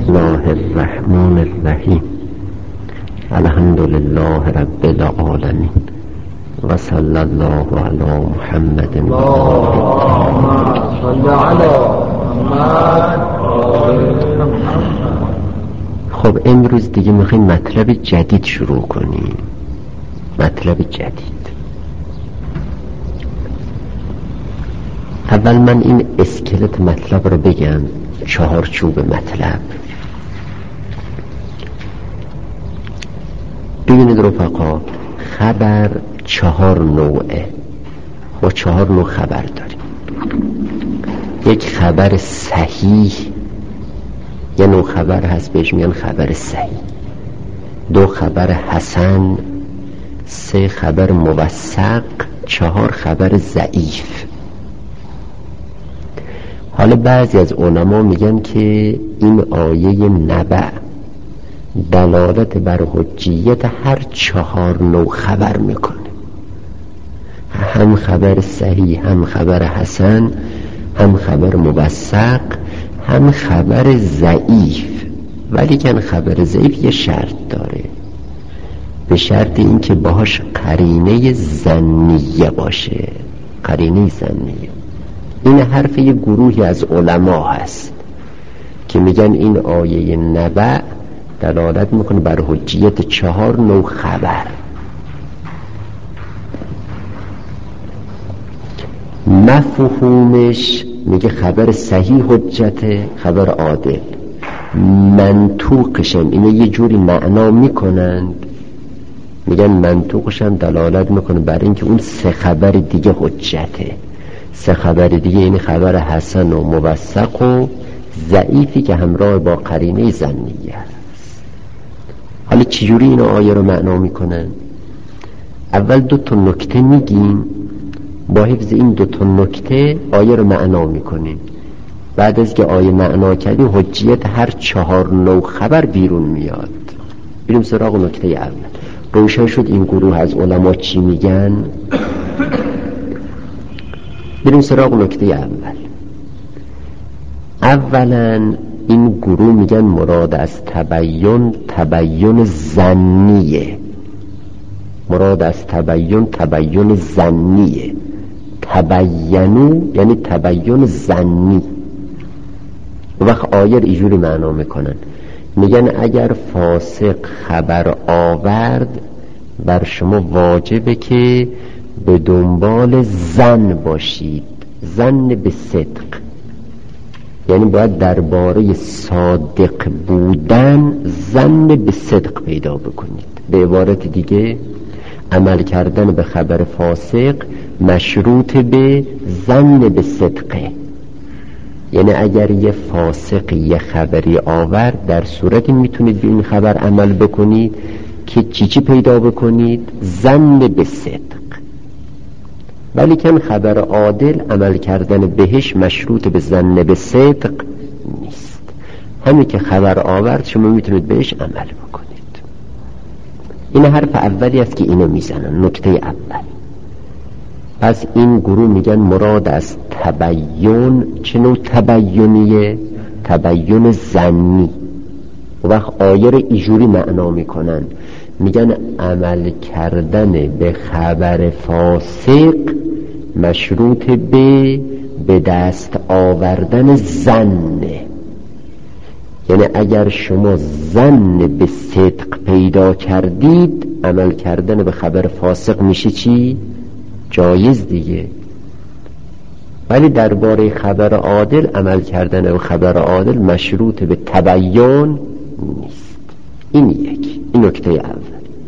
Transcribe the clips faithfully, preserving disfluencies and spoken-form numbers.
الله الرحمن الرحیم. الحمد لله رب العالمین و صلی الله علی محمد و خب امروز دیگه میخوایم مطلب جدید شروع کنیم. مطلب جدید. اول من این اسکلت مطلب رو بگم، چهارچوب مطلب. ببینید رفقا، خبر چهار نوعه. ما چهار نوع خبر داریم. یک خبر صحیح، یه نوع خبر هست بهش میگن خبر صحیح. دو خبر حسن، سه خبر موثق، چهار خبر ضعیف. حالا بعضی از علما میگن که این آیه نبأ دلالت بر حجیت هر چهار نوع خبر میکنه، هم خبر صحیح، هم خبر حسن، هم خبر موثق، هم خبر ضعیف. ولی که خبر ضعیف یه شرط داره، به شرط این که باهاش قرینه ظنیه باشه. قرینه ظنیه این حرف یه گروهی از علما هست که میگن این آیه نبأ دلالت میکنه بر حجیت چهار نوع خبر. مفهومش میگه خبر صحیح حجته، خبر عادل. منطوقشم اینه یه جوری معنا میکنند، میگن منطوقشم دلالت میکنه بر اینکه اون سه خبر دیگه حجته. سه خبر دیگه این خبر حسن و موثق و ضعیفی که همراه با قرینه ظنیه است. حالا چجوری این آیه رو معنا میکنن؟ اول دو تا نکته میگیم، با حفظ این دو تا نکته آیه رو معنا میکنیم. بعد از که آیه معنا کردیم حجیت هر چهار نوع خبر بیرون میاد. بریم سراغ نکته اول. روشن شد این گروه از علما چی میگن؟ بریم سراغ نکته اول. اولا این گروه میگن مراد از تبیین تبیین ظنیه. مراد از تبیین تبیین ظنیه. تبینو یعنی تبیین ظنی. وقت آیه اینجوری معنا میکنن، میگن اگر فاسق خبر آورد بر شما واجبه که به دنبال ظن باشید. ظن به صدق یعنی باید درباره صادق بودن ظن به صدق پیدا بکنید. به عبارت دیگه عمل کردن به خبر فاسق مشروط به ظن به صدقه. یعنی اگر یه فاسق یه خبری آورد، در صورتی میتونید به این خبر عمل بکنید که چی چی پیدا بکنید؟ ظن به صدق. ولی که خبر عادل عمل کردن بهش مشروط به ظن به صدق نیست. همین که خبر آورد شما میتونید بهش عمل بکنید. این حرف اولی است که اینو میزنن، نکته اول. پس این گروه میگن مراد از تبیین چه نوع تبیینیه؟ تبیین ظنی. و وقت آیه رو اینجوری معنا میکنن، میگن عمل کردن به خبر فاسق مشروط به به دست آوردن ظن. یعنی اگر شما ظن به صدق پیدا کردید، عمل کردن به خبر فاسق میشه چی؟ جایز دیگه. ولی درباره خبر عادل عمل کردن به خبر عادل مشروط به تبیین نیست. این یک، این نکته اول.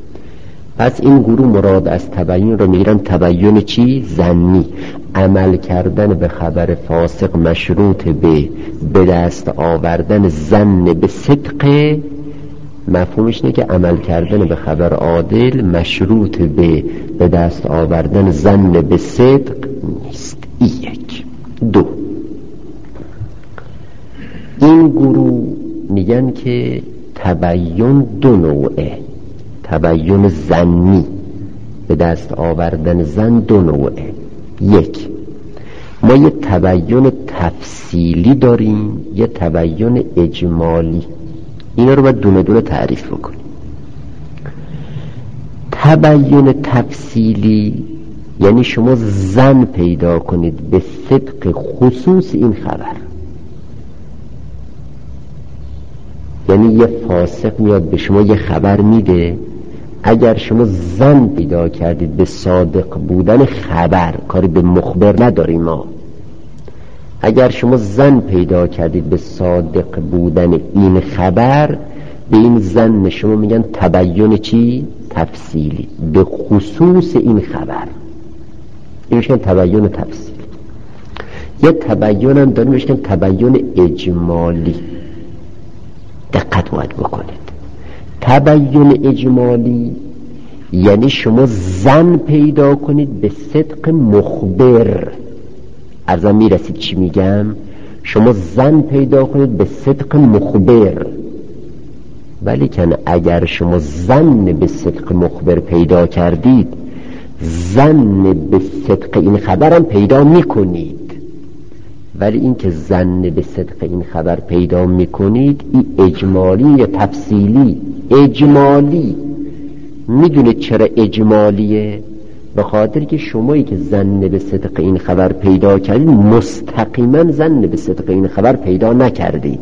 پس این گروه مراد از تبیین رو میگیرن تبیین چی؟ ظنی. عمل کردن به خبر فاسق مشروط به به دست آوردن ظن به صدق. مفهومش اینه که عمل کردن به خبر عادل مشروط به به دست آوردن ظن به صدق نیست. این یک. دو، این گروه میگن که تبیین دو نوعه. تبیین ظنی به دست آوردن ظن دو نوعه. یک، ما یه تبیین تفصیلی داریم، یه تبیین اجمالی. اینا رو باید دونه دونه تعریف بکنیم. تبیین تفصیلی یعنی شما ظن پیدا کنید به صدق خصوص این خبر. یعنی یه فاسق میاد به شما یه خبر میده، اگر شما ظن پیدا کردید به صادق بودن خبر، کاری به مخبر نداریم ما، اگر شما ظن پیدا کردید به صادق بودن این خبر، به این ظن شما میگن تبیین چی؟ تفصیلی، به خصوص این خبر. این میشن تبیین تفصیلی. یه تبیین هم داریم میشن تبیین اجمالی. دقت باید بکنید. تبیین اجمالی یعنی شما ظن پیدا کنید به صدق مخبر. ارزم میرسید چی میگم؟ شما ظن پیدا کنید به صدق مخبر، ولی کن اگر شما ظن به صدق مخبر پیدا کردید، ظن به صدق این خبرم پیدا میکنید. ولی این که ظن به صدق این خبر پیدا میکنید، این اجمالی یا تفصیلی؟ اجمالی. میدونید چرا اجمالیه؟ به خاطر که شمایی که ظن به صدق این خبر پیدا کردید، مستقیما ظن به صدق این خبر پیدا نکردید.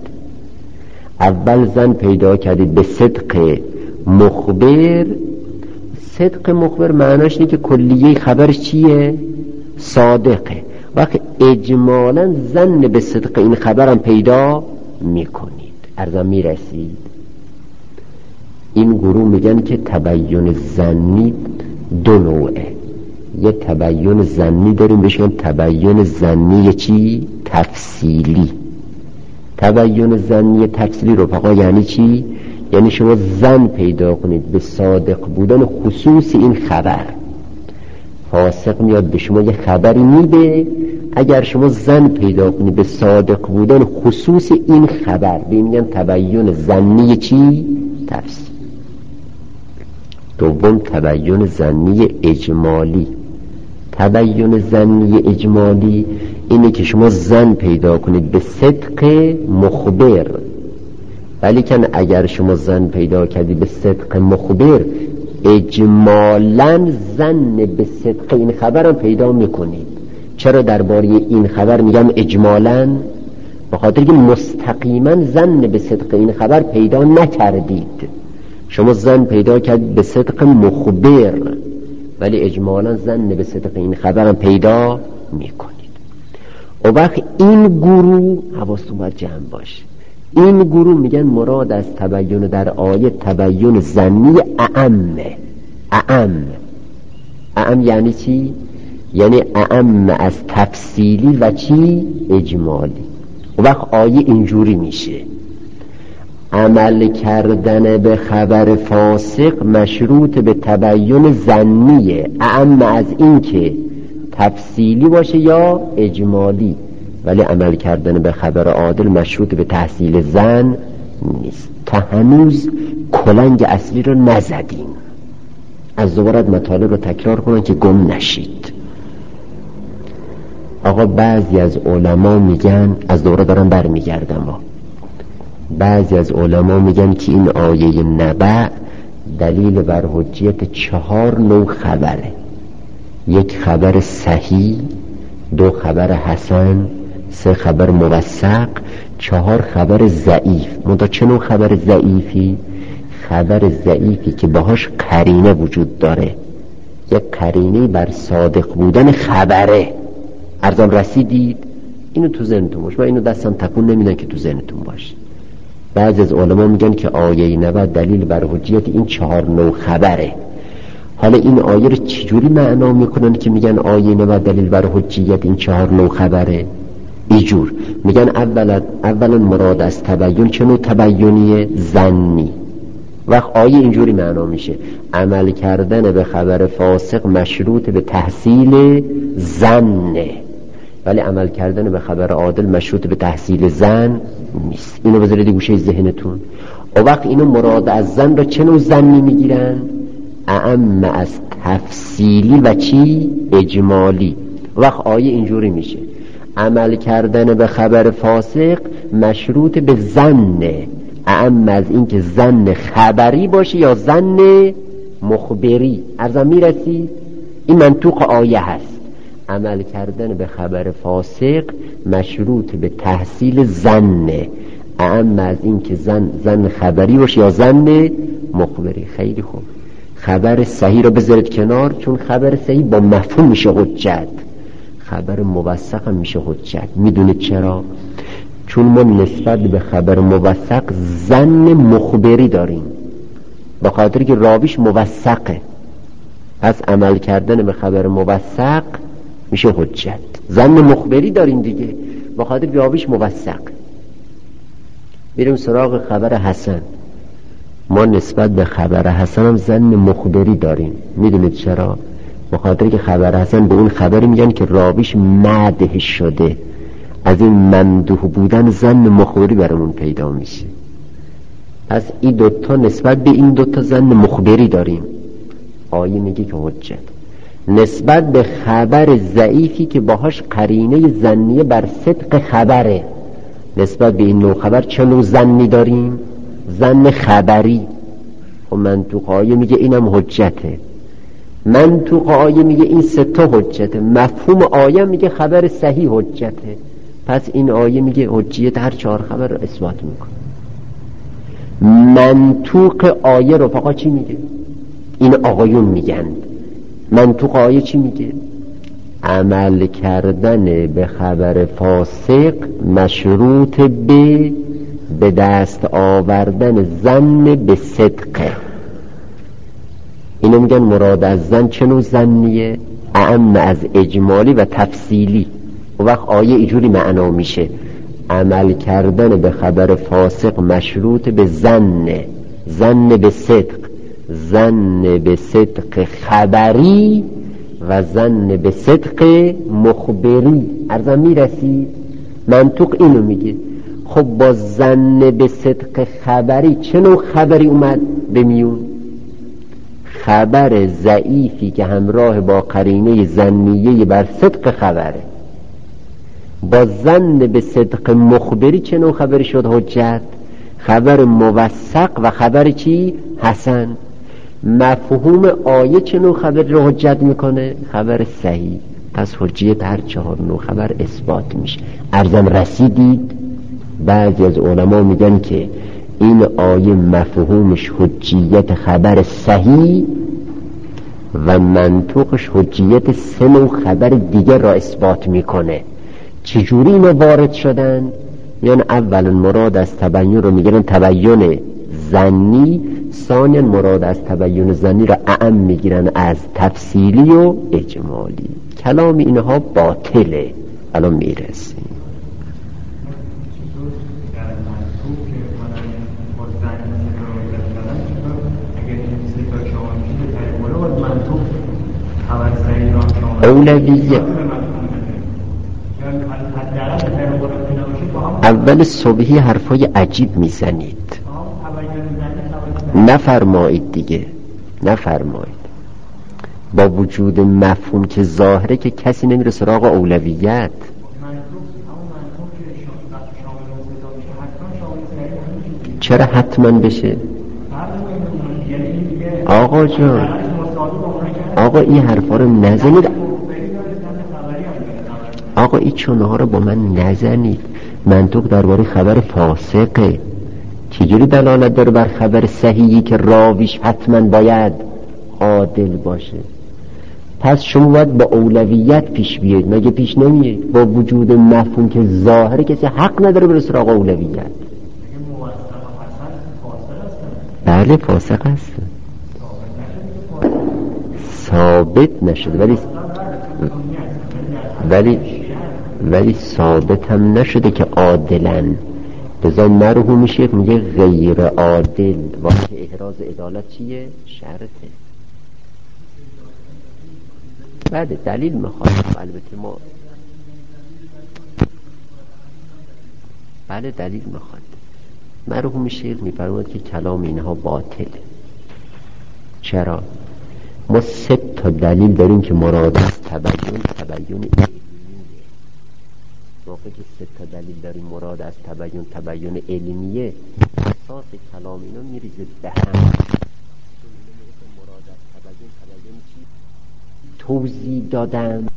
اول ظن پیدا کردید به صدق مخبر. صدق مخبر معناش اینه که کلیه خبر چیه؟ صادقه. وقتی اجمالا ظن به صدق این خبرم پیدا میکنید. ارزم میرسید. این گروه میگن که تبیین ظنی دو نوعه. یه تبیین ظنی داریم بهش میگن تبیین ظنی چی؟ تفصیلی. تبیین ظنی تفصیلی رفقا یعنی چی؟ یعنی شما ظن پیدا کنید به صادق بودن خصوص این خبر. فاسق میاد به شما یه خبری میده، اگر شما ظن پیدا کنید به صادق بودن خصوص این خبر، به میگن تبیین ظنی چی؟ تفصیل. دوم تبیین ظنی اجمالی. تبیین ظنی اجمالی اینه که شما ظن پیدا کنید به صدق مخبر، ولی کن اگر شما ظن پیدا کردید به صدق مخبر، اجمالاً ظن به صدق این خبرم پیدا میکنید. چرا درباره این خبر میگم اجمالاً؟ به خاطر که مستقیما ظن به صدق این خبر پیدا نکردید. شما ظن پیدا کردید به صدق مخبر، ولی اجمالاً ظن به صدق این خبرم پیدا میکنید. و وقت این گروه حواستون باید جمع باشه، این گروه میگن مراد از تبیین در آیه تبیین ظنی اعمه. اعم اعم یعنی چی؟ یعنی اعم از تفصیلی و چی؟ اجمالی. و وقت آیه اینجوری میشه: عمل کردن به خبر فاسق مشروط به تبیین ظنیه، اعم از این که تفصیلی باشه یا اجمالی، ولی عمل کردن به خبر عادل مشروط به تحصیل ظن نیست. تا هنوز کلنگ اصلی رو نزدیم. از دوباره مطالب رو تکرار کنن که گم نشید. آقا بعضی از علما میگن، از دوباره دارم برمیگردم، بعضی از علما میگن که این آیه نبأ دلیل بر حجیت چهار نوع خبره: یک خبر صحیح، دو خبر حسن، سه خبر موثق، چهار خبر ضعیف. منتها چه نوع خبر ضعیفی؟ خبر ضعیفی که باهاش قرینه وجود داره، یک قرینه بر صادق بودن خبره. ارزم رسیدید؟ اینو تو ذهنتون باشه، من اینو دستم تکون نمیدن که تو ذهنتون باشه. بعضی از علما میگن که آیه نبأ دلیل بر حجیت این چهار نوع خبره. حالا این آیه رو چجوری معنا میکنن که میگن آیه نبأ دلیل بر حجیت این چهار نوع خبره؟ اینجور میگن اولا اولا مراد از تبیین چه نوع تبیینیه؟ ظنی. وقت آیه اینجوری معنا میشه: عمل کردن به خبر فاسق مشروط به تحصیل ظنه، ولی عمل کردن به خبر عادل مشروط به تحصیل ظن نیست. اینو بذارید گوشه ذهنتون. و وقت اینو مراد از ظن را چه نوع ظنی میگیرن؟ اعم از تفصیلی و چی؟ اجمالی. وقت آیه اینجوری میشه: عمل کردن به خبر فاسق مشروط به ظنه، اعم از این که ظن خبری باشه یا ظن مخبری. ارزم میرسید این منطوق آیه هست. عمل کردن به خبر فاسق مشروط به تحصیل ظن، اعم از این که ظن ظن خبری باشه یا ظن مخبری. خیلی خوب، خبر صحیح رو بذارید کنار، چون خبر صحیح با مفهوم میشه حجت، خبر موثق هم میشه حجت. میدونید چرا؟ چون ما نسبت به خبر موثق ظن مخبری داریم، به خاطر که راویش موثقه، پس عمل کردن به خبر موثق میشه حجت. ظن مخبری داریم دیگه، به خاطر که راویش موثق. بریم سراغ خبر حسن. ما نسبت به خبر حسن هم ظن مخبری داریم. میدونید چرا؟ به خاطر که خبر حسن به اون خبری میگن که راویش مدح شده، از این ممدوح بودن ظن مخبری برامون پیدا میشه. پس این دوتا نسبت به این دوتا ظن مخبری داریم، آیه میگه که حجت. نسبت به خبر ضعیفی که باهاش قرینه ظنیه بر صدق خبره، نسبت به این نوع خبر چه نوع ظنی داریم؟ ظن خبری. خب منطوق آیه میگه اینم حجته، منطوق آیه میگه این سه تا حجته، مفهوم آیه میگه خبر صحیح حجته. پس این آیه میگه حجیت هر چهار خبر رو اثبات میکنه. منطوق آیه رو فقط چی میگه؟ این آقایون میگن منطوق آیه چی میگه؟ عمل کردن به خبر فاسق مشروط به به دست آوردن ظن به صدقه. اینو میگن مراد از ظن چه نوع ظنیه؟ اعم از اجمالی و تفصیلی. و وقت آیه اینجوری معنا میشه عمل کردن به خبر فاسق مشروط به ظن، ظن به صدق، ظن به صدق خبری و ظن به صدق مخبری. ارزم میرسید؟ منطق اینو میگه. خب با ظن به صدق خبری چه نوع خبری اومد به میون؟ خبر ضعیفی که همراه با قرینه ظنیه بر صدق خبره. با ظن به صدق مخبری چه نوع خبری شد حجت؟ خبر موثق و خبر چی؟ حسن. مفهوم آیه چه نوع خبری رو حجت میکنه؟ خبر صحیح. پس حجیت هر چهار نوع خبر اثبات میشه. ارزم رسیدید؟ بعضی از علما میگن که این آیه مفهومش حجیت خبر صحیح و منطوقش حجیت سه نوع خبر دیگر را اثبات میکنه. چجوری اینا وارد شدن؟ یعنی اولا مراد از تبیین رو میگیرن تبیین ظنی، ثانیا مراد از تبیین ظنی را اعم میگیرن از تفصیلی و اجمالی. کلام اینها باطله. الان میرسیم اولویه. اول صبحی حرفای عجیب میزنید، نفرمایید دیگه، نفرمایید. با وجود مفهوم که ظاهره که کسی نمیره سراغ اولویت. چرا حتما بشه؟ آقا جان، آقا این حرفا رو نزنید، آقا این چونه رو با من نزنید. منطق درباره خبر فاسقه، چجوری دلالت داره بر خبر صحیحی که راویش حتما باید عادل باشه؟ پس شما باید با اولویت پیش بیاید، مگه پیش نمیاید؟ با وجود مفهوم که ظاهره کسی حق نداره بره سراغ اولویت. بله فاسق هست، ثابت نشده، ولی ولی ولی ثابت هم نشده که عادلن. بذار مرحوم شیخ میگه غیر عادل، وقت احراز عدالت چیه؟ شرطه. بعد دلیل میخواد، البته ما بله دلیل میخواد. مرحوم شیخ میفرماید که کلام اینها باطله. چرا؟ ما سه تا دلیل داریم که مراد از تبیین تبیین علمیه. موقعی که سه تا دلیل داریم مراد از تبیین تبیین علمیه، اساس کلام اینا میریزه به هم. مراد از تبیین تبیین چی؟ توضیح دادن.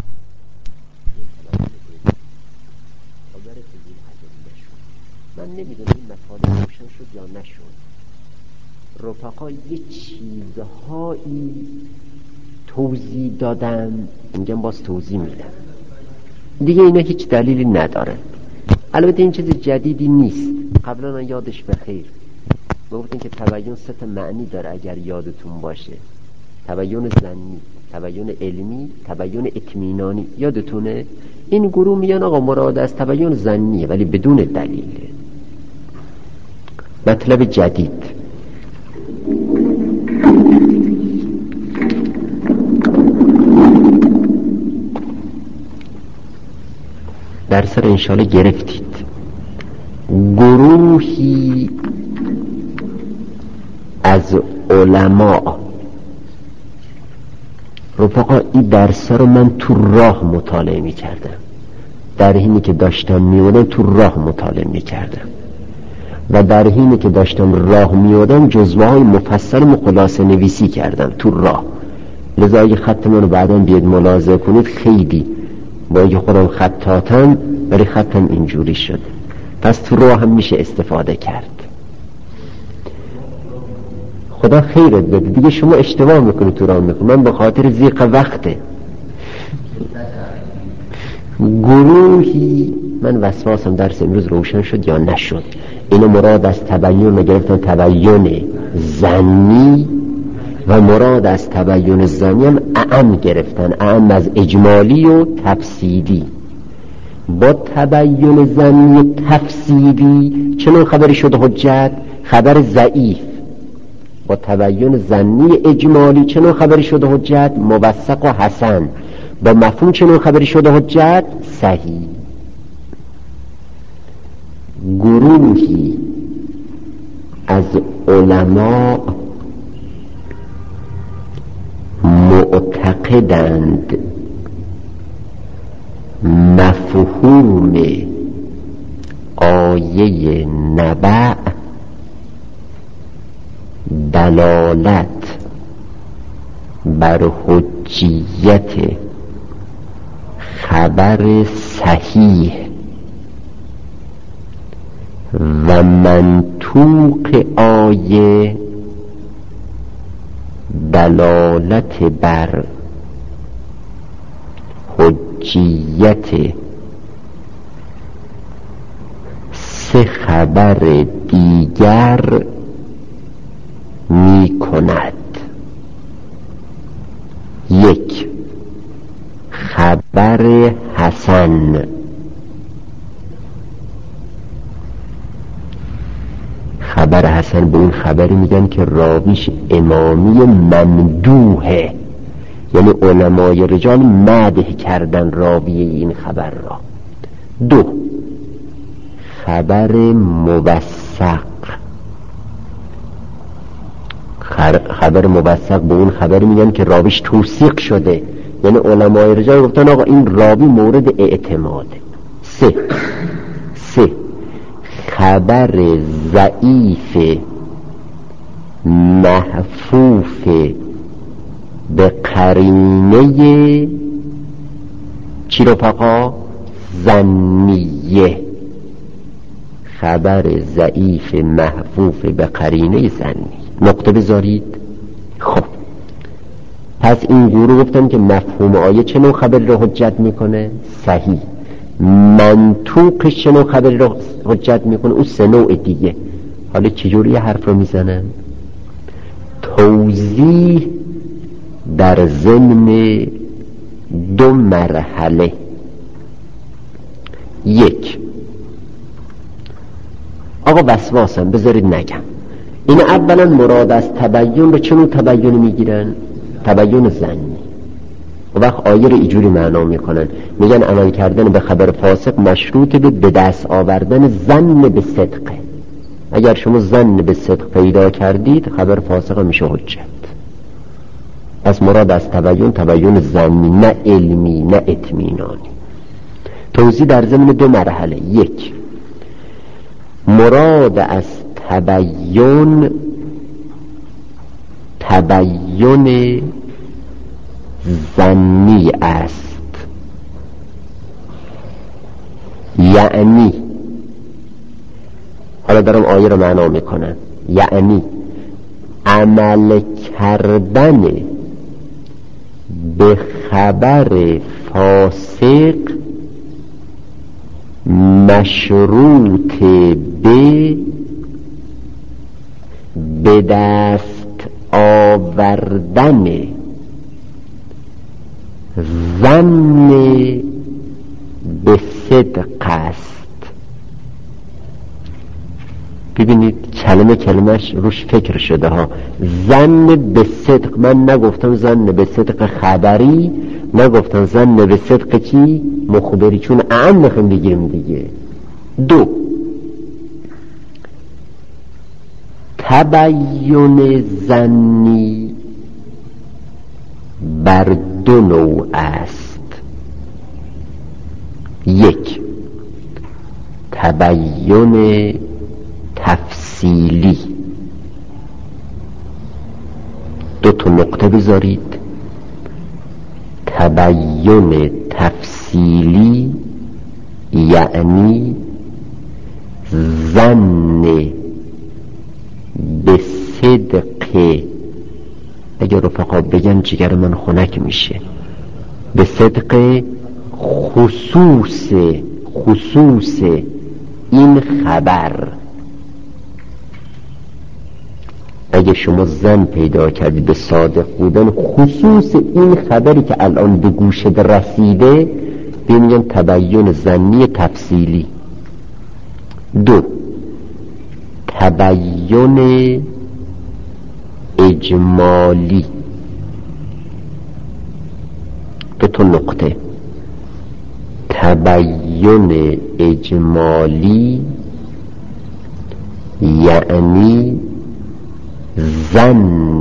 من نمیدونم این مطالب روشن شد یا نشد. رفقا یه چیزهایی توضیح دادن، میگم باز توضیح میدم دیگه، اینا هیچ دلیلی نداره. البته این چیز جدیدی نیست، قبلا یادش بخیر ما گفتیم که تبیین سه تا معنی داره اگر یادتون باشه: تبیین ظنی، تبیین علمی، تبیین اطمینانی. یادتونه؟ این گروه میان آقا مراد از تبیین ظنیه ولی بدون دلیل. مطلب جدید در سر انشاءالله گرفتید. گروهی از علما، رفقا این درس رو من تو راه مطالعه می کردم، در حینی که داشتم میودم تو راه مطالعه می کردم و در حینی که داشتم راه میودم جزوه های مفصل و خلاصه نویسی کردم تو راه. لذا اگه خط منو بعدا بیاد ملاحظه کنید، خیلی با اگه خودم خطاتم ولی خطم اینجوری شد، پس تو راه هم میشه استفاده کرد. خدا خیرت بده دیگه، شما اشتباه میکنید تو راه میکنید، من به خاطر ضیق وقته. گروهی، من وسواسم درس امروز روشن شد یا نشد؟ اینو مراد از تبیین گرفتن تبیین ظنی و مراد از تبیین ظنی هم اعم گرفتن، اعم از اجمالی و تفصیلی. با تبیین ظنی تفصیلی چنون خبری شد حجت؟ خبر ضعیف. با تبیین ظنی اجمالی چنون خبری شد حجت؟ موثق و حسن. با مفهوم چنون خبری شد حجت؟ صحیح. گروهی از علما معتقدند مفهوم آیه نبأ دلالت بر حجیت خبر صحیح و منطوق آیه دلالت بر حجیت سه خبر دیگر می کند. یک، خبر حسن. خبر حسن به این خبری میگن که راویش امامی ممدوحه، یعنی علمای رجال مدح کردن راوی این خبر را. دو، خبر موثق. خبر موثق به اون خبری میگن که راویش توثیق شده، یعنی علمای رجال گفتن آقا این راوی مورد اعتماده. سه سه خبر ضعیف محفوف به قرینه چی رفقا؟ ظنیه. خبر ضعیف محفوف به قرینه ظنی. نقطه بذارید. خب پس این گروه گفتم که مفهوم آیه چه نوع خبری رو حجت میکنه؟ صحیح. منطوقش چه نوع خبری رو حجت میکنه؟ اون سه نوع دیگه. حالا چجوری حرف رو میزنن؟ توضیح در ضمن دو مرحله. یک، آقا وسواسم بذارید نگم، این اولا مراد از تبیین به چنون تبیین میگیرن؟ تبیین ظنی. و وقت آیه رو اینجوری معنا میکنن، میگن عمل کردن به خبر فاسق مشروط به به دست آوردن ظن به صدقه. اگر شما ظن به صدق پیدا کردید خبر فاسق میشه حجت. پس مراد از تبیین تبیین ظنی، نه علمی نه اطمینانی. توضیح در ضمن دو مرحله. یک، مراد از تبیین تبیین ظنی است. یعنی حالا دارم آیه رو معنا میکنم، یعنی عمل کردن به خبر فاسق مشروط به به دست آوردن ظن به صدق است. ببینید کلمه کلمش روش فکر شده ها. ظن به صدق، من نگفتم ظن به صدق خبری، نگفتم ظن به صدق چی؟ مخبری، چون اعم میخوایم بگیریم دیگه. دو، تبیین ظنی بر دو نوع است. یک، تبیین تفصیلی. دو تا نقطه بذارید. تبیین تفصیلی یعنی ظن به صدق، اگر رفقا بگن جگر من خنک میشه، به صدق خصوص خصوص این خبر. اگه شما ظن پیدا کردید به صادق بودن خصوص این خبری که الان به گوشت رسیده، بمیگن تبیین ظنی تفصیلی. دو، تبیین اجمالی. دو تا نقطه. تبیین اجمالی یعنی ظن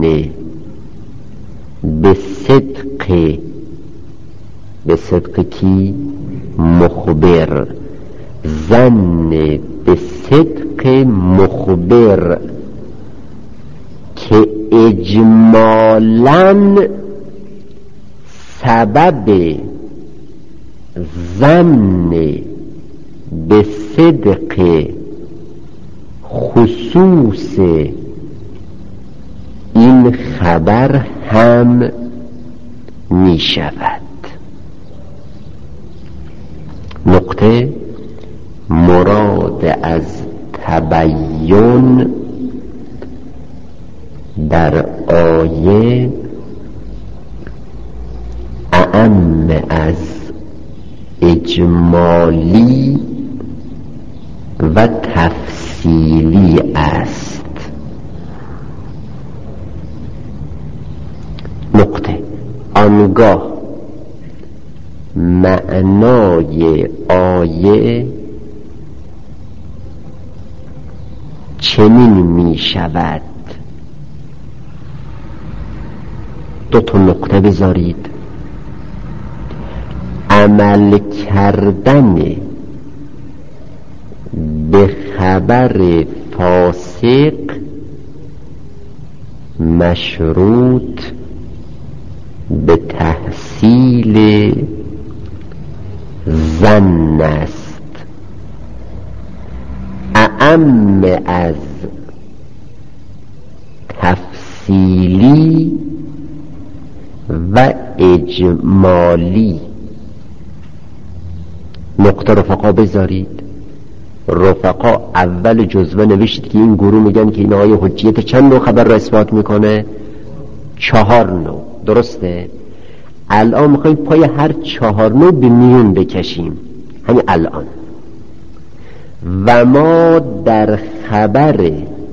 به صدق، به صدق کی؟ مخبر. ظن به صدق مخبر که اجمالاً سبب ظن به صدق خصوص این خبر هم می شود. نقطه مراد از تبیین در آیه اعم از اجمالی و تفصیلی است. نقطه آنگاه معنای آیه چنین می شود. دو تا نقطه بذارید. عمل کردن به خبر فاسق مشروط به تحصیل ظن است. اعم از تفصیلی و اجمالی. نقطه رفقا بذارید. رفقا اول جزوه نوشید که این گروه میگن که این آیه حجیت چند نوع خبر را اثبات میکنه؟ چهار نوع. درسته؟ الان میخوایم پای هر چهار نوع به میون بکشیم همین الان. و ما در خبر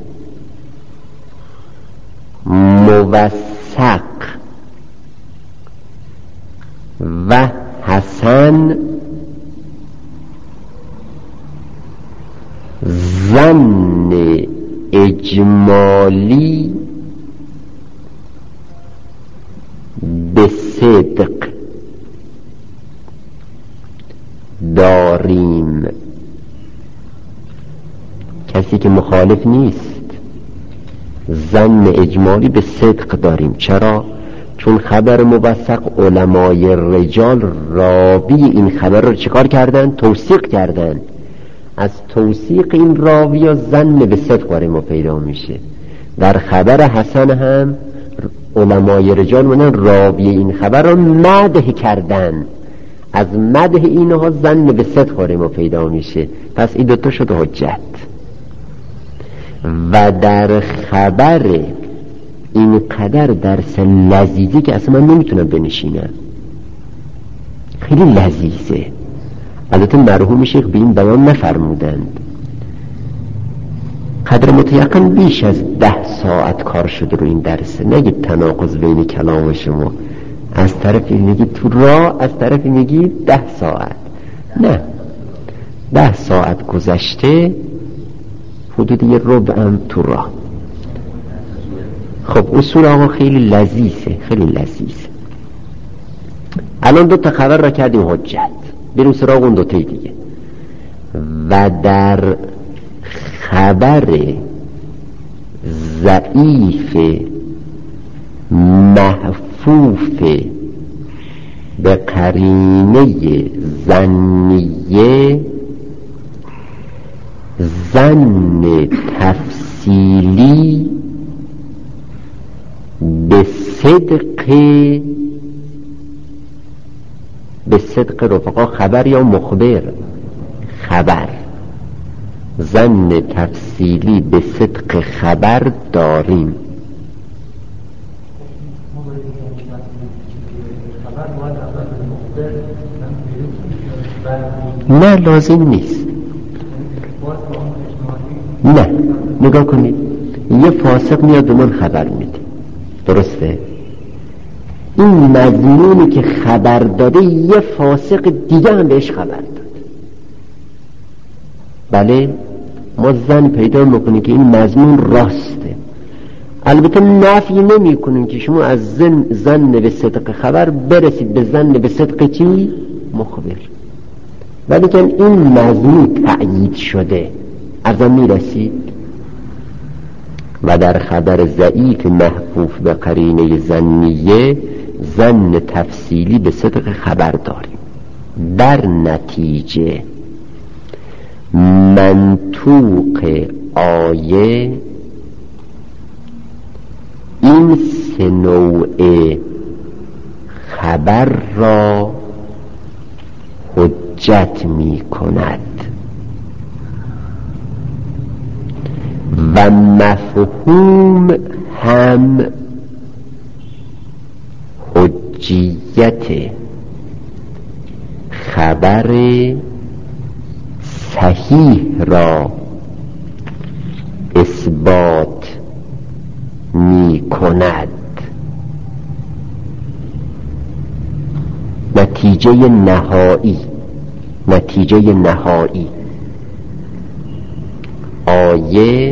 موثق و حسن ظن اجمالی به صدق داریم. کسی که مخالف نیست. ظن اجمالی به صدق داریم. چرا؟ چون خبر موثق علمای رجال راوی این خبر رو چیکار کردن؟ توثیق کردن. از توثیق این راوی ها ظن به صدق برای ما پیدا میشه. در خبر حسن هم علمای رجال منن راوی این خبر رو مدح کردن. از مدح اینها ظن به صدق برای ما پیدا میشه. پس این دوتا شد حجت. و در خبر این قدر درس لذیذی که اصلا من نمیتونم بنشینم، خیلی لذیذه. البته مرحوم شیخ به این بیان نفرمودند. قدر متیقن بیش از ده ساعت کار شده رو این درسه. نگید تناقض بین کلام شما، از طرفی میگید تو راه، از طرفی میگید ده ساعت. نه، ده ساعت گذشته، حدود یه ربع هم تو راه. خب اصول آقا خیلی لذیذه، خیلی لذیذه. الان دو تا خبر را کردیم حجت، بریم سراغ اون دو تای دیگه. و در خبر ضعیف محفوف به قرینه ظنیه ظن تفصیلی به صدق به صدق رفقا خبر یا مخبر خبر ظن تفصیلی به صدق خبر داریم. نه لازم نیست. نه، نگاه کنید، یه فاسق میاد به من خبر میده، درسته؟ این مضمونی که خبر داده یه فاسق دیگه هم بهش خبر داد. بله، ما زن پیدا میکنیم که این مضمون راسته. البته نفی نمی کنیم که شما از زن زن به صدق خبر برسید به زن به صدق چی؟ مخبر. ولی که این مضمون تأیید شده از آن میرسید. و در خبر ضعیف محفوف به قرینه ظنیه ظن تفصیلی به صدق خبر داریم. در نتیجه منطوق آیه این سه نوع خبر را حجت می کند و مفهوم هم حجیت خبر صحیح را اثبات می کند. نتیجه نهایی نتیجه نهایی آیه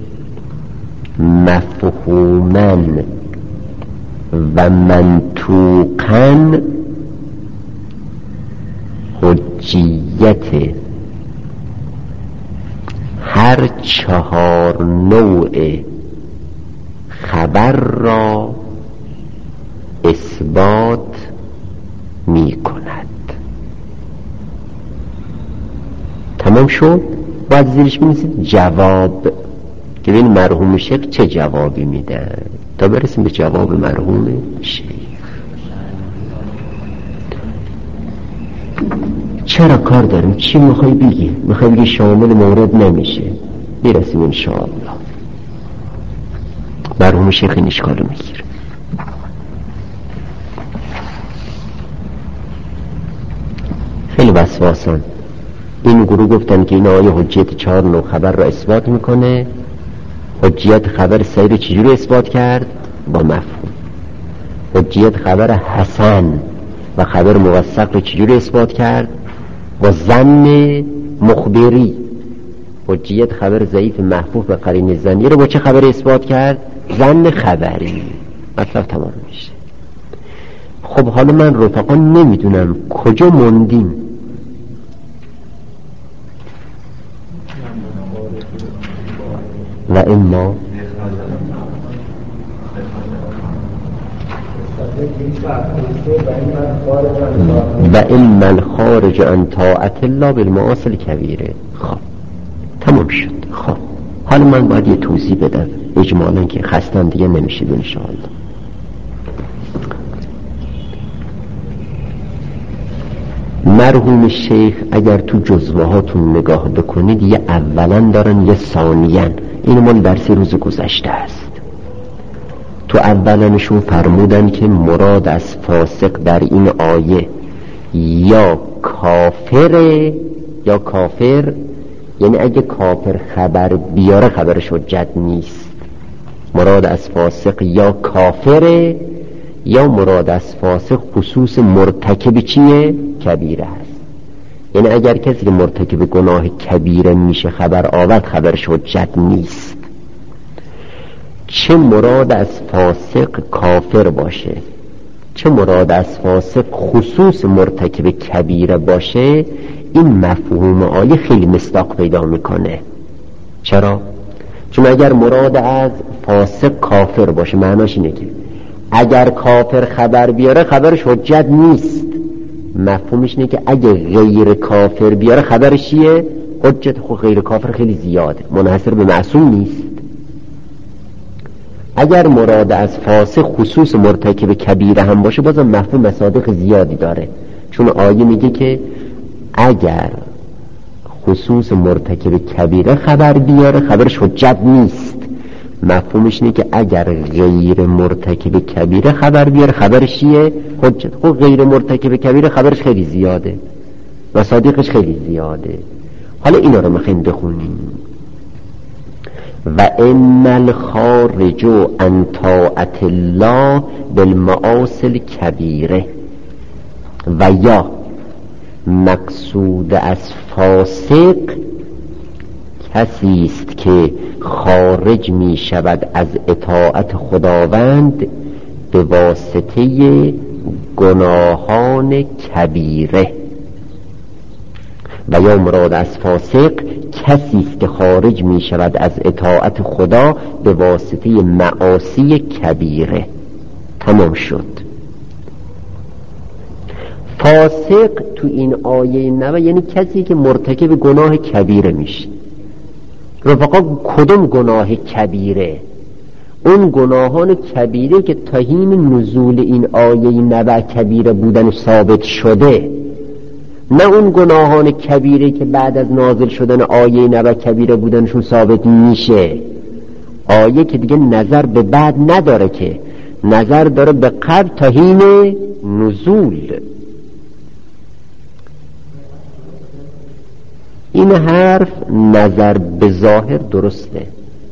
مفهوماً و منطوقاً حجیت هر چهار نوع خبر را اثبات می کند. تمام شد؟ باید زیرش بنویسید جواب، که ببین مرحوم شیخ چه جوابی میدن تا برسیم به جواب مرحوم شیخ. چرا کار داریم؟ چی میخوای بگی؟ میخوای بگی شامل مورد نمیشه؟ میرسیم انشاءالله. مرحوم شیخ این اشکالو میگیر. خیلی وسواسان این گروه گفتن که این آیه حجیت چهار نوع خبر را اثبات میکنه. حجیت خبر صحیح رو چجوری اثبات کرد؟ با مفهوم. حجیت خبر حسن و خبر موثق رو چجوری اثبات کرد؟ با ظن مخبری. حجیت خبر ضعیف محفوف به قرینه ظنی رو با چه خبر اثبات کرد؟ ظن خبری. مطلب تمام میشه. خب حالا من رفقا نمیدونم کجا موندیم. و اما و اما الخارج عن طاعت الله بالمعاصی الکبیره. خب تمام شد. خب حالا من باید یه توضیح بدم اجمالا که خستم دیگه نمیشید انشاءالله. مرحوم شیخ اگر تو جزوه هاتون نگاه بکنید یه اولا دارن یه ثانیاً، این مال درس روز گذشته است. تو اولانشون فرمودن که مراد از فاسق در این آیه یا کافره یا کافر، یعنی اگه کافر خبر بیاره خبرش حجت نیست. مراد از فاسق یا کافره یا مراد از فاسق خصوص مرتکب چیه؟ کبیره هست. یعنی اگر کسی که مرتکب گناه کبیره میشه خبر آورد خبرش حجت نیست. چه مراد از فاسق کافر باشه چه مراد از فاسق خصوص مرتکب کبیره باشه، این مفهوم آیه خیلی مصداق پیدا میکنه. چرا؟ چون اگر مراد از فاسق کافر باشه معناش اینه که اگر کافر خبر بیاره خبرش حجت نیست. مفهومش اینه که اگه غیر کافر بیاره خبرش چیه؟ حجت. خود غیر کافر خیلی زیاده، منحصر به معصوم نیست. اگر مراد از فاسق خصوص مرتکب کبیره هم باشه بازم مفهوم مصادیق زیادی داره، چون آیه میگه که اگر خصوص مرتکب کبیره خبر بیاره خبرش حجت نیست. مفهومش اینه که اگر غیر مرتکب کبیره خبر بیاره خبرش چیه؟ حجت. خب غیر مرتکب کبیره خبرش خیلی زیاده، مصادیقش خیلی زیاده. حالا اینا رو میخوایم بخونیم. و ان الخارج عن طاعت الله بالمعاصی الکبیره، و یا مقصود از فاسق کسی است که خارج می شود از اطاعت خداوند به واسطه گناهان کبیره. و یا مراد از فاسق کسی است که خارج می شود از اطاعت خدا به واسطه معاصی کبیره. تمام شد. فاسق تو این آیه نو یعنی کسی که مرتکب گناه کبیره میشه. رفقا کدوم گناه کبیره؟ اون گناهان کبیره که تا حین نزول این آیه نو کبیره بودنش ثابت شده، نه اون گناهان کبیره که بعد از نازل شدن آیه نو کبیره بودنشون ثابت میشه. آیه که دیگه نظر به بعد نداره، که نظر داره به قبل تا حین نزول. این حرف نظر به ظاهر درسته،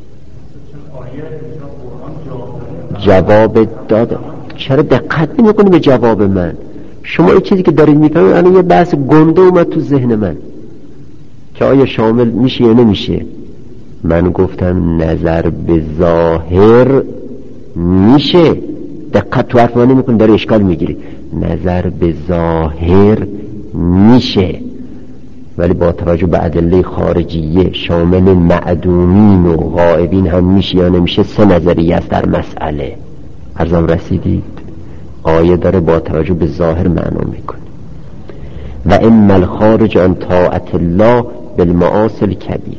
جواب داده. چرا دقت نمی‌کنی به جواب من؟ شما این چیزی که دارید میفهمید الان یه بحث گنده اومد تو ذهن من که آیا شامل میشه یا نمیشه. من گفتم نظر به ظاهر میشه. دقت تو حرف من نمی‌کنی، داره اشکال میگیری. نظر به ظاهر میشه، ولی با توجه به ادله خارجیه شامل معدومین و غائبین هم میشه یا نمیشه. سه نظریه است در مسئله. عرضم رسیدید؟ آیه داره با توجه به ظاهر معنا میکنه. و اما الخارج عن طاعت الله بالمعاصی الکبیر.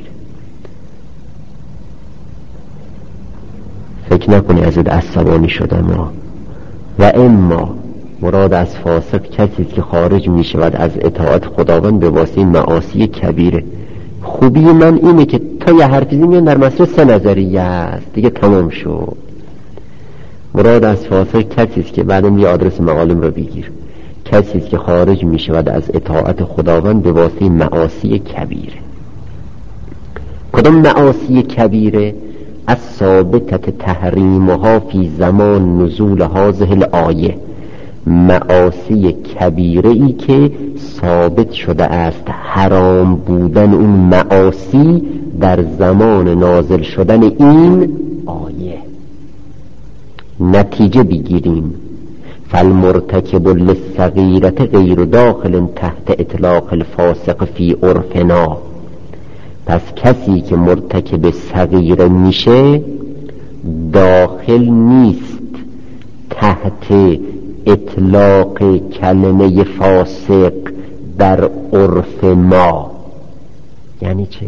فکر نکنی ازت عصبانی شدم ها. و اما مراد از فاسق کسی که خارج می شود از اطاعت خداوند به واسطه معاصی کبیره. خوبی من اینه که تا یه حرفی میان در مسئله سه نظریه است دیگه تمام شد. مراد از فاسق کسی که بعدم یه آدرس معالم رو بگیر، کسی که خارج می شود از اطاعت خداوند به واسطه معاصی کبیره. کدام معاصی کبیره؟ از ثابتت تحریمها فی زمان نزول هذه الآیه. معاصی کبیره ای که ثابت شده است حرام بودن اون معاصی در زمان نازل شدن این آیه. نتیجه بگیریم. فالمرتکب للصغیرة غیر داخل تحت اطلاق الفاسق فی عرفنا. پس کسی که مرتکب صغیره میشه داخل نیست تحت اطلاق کلمه فاسق در عرف ما. یعنی چه؟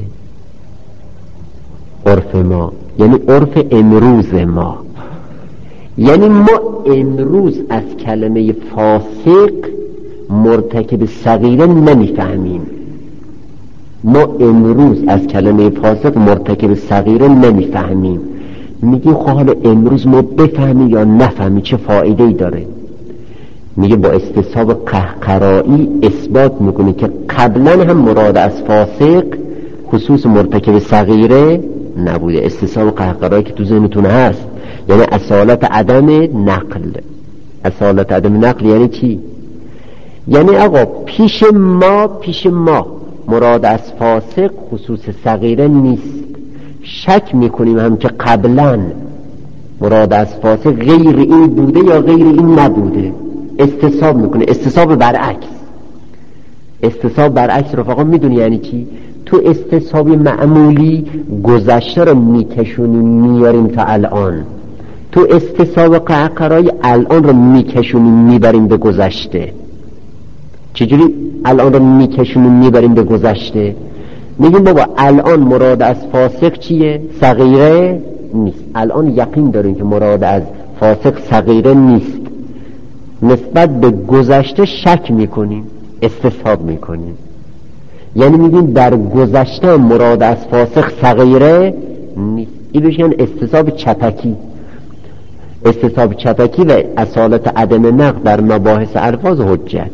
عرف ما یعنی عرف امروز ما، یعنی ما امروز از کلمه فاسق مرتکب صغیره نمیفهمیم. ما امروز از کلمه فاسق مرتکب صغیره نمیفهمیم. میگه خب حالا امروز ما بفهمیم یا نفهمیم چه فایده ای داره؟ میگه با استصحاب قهقرایی اثبات میکنه که قبلا هم مراد از فاسق خصوص مرتکب صغیره نبوده. استصحاب قهقرایی که تو ذهنتون هست یعنی اصالت عدم نقل. اصالت عدم نقل یعنی چی؟ یعنی آقا پیش ما پیش ما مراد از فاسق خصوص صغیره نیست. شک میکنیم هم که قبلا مراد از فاسق غیر این بوده یا غیر این نبوده. استصحاب میکنه، استصحاب برعکس. استصحاب برعکس رفقا میدونی یعنی چی؟ تو استصحاب معمولی گذشته رو میکشونیم میاریم تا الان، تو استصحاب قهقرایی الان رو میکشونیم میبریم به گذشته. چجوری الان رو میکشونیم میبریم به گذشته؟ میگیم بابا الان مراد از فاسق چیه؟ صغیره نیست. الان یقین داریم که مراد از فاسق صغیره نیست. نسبت به گذشته شک میکنیم، استصحاب میکنیم. یعنی میگیم در گذشته مراد از فاسق صغیره نیست. این بشن استصحاب چپکی. استصحاب چپکی و اصالت عدم نقل در مباحث الفاظ حجت.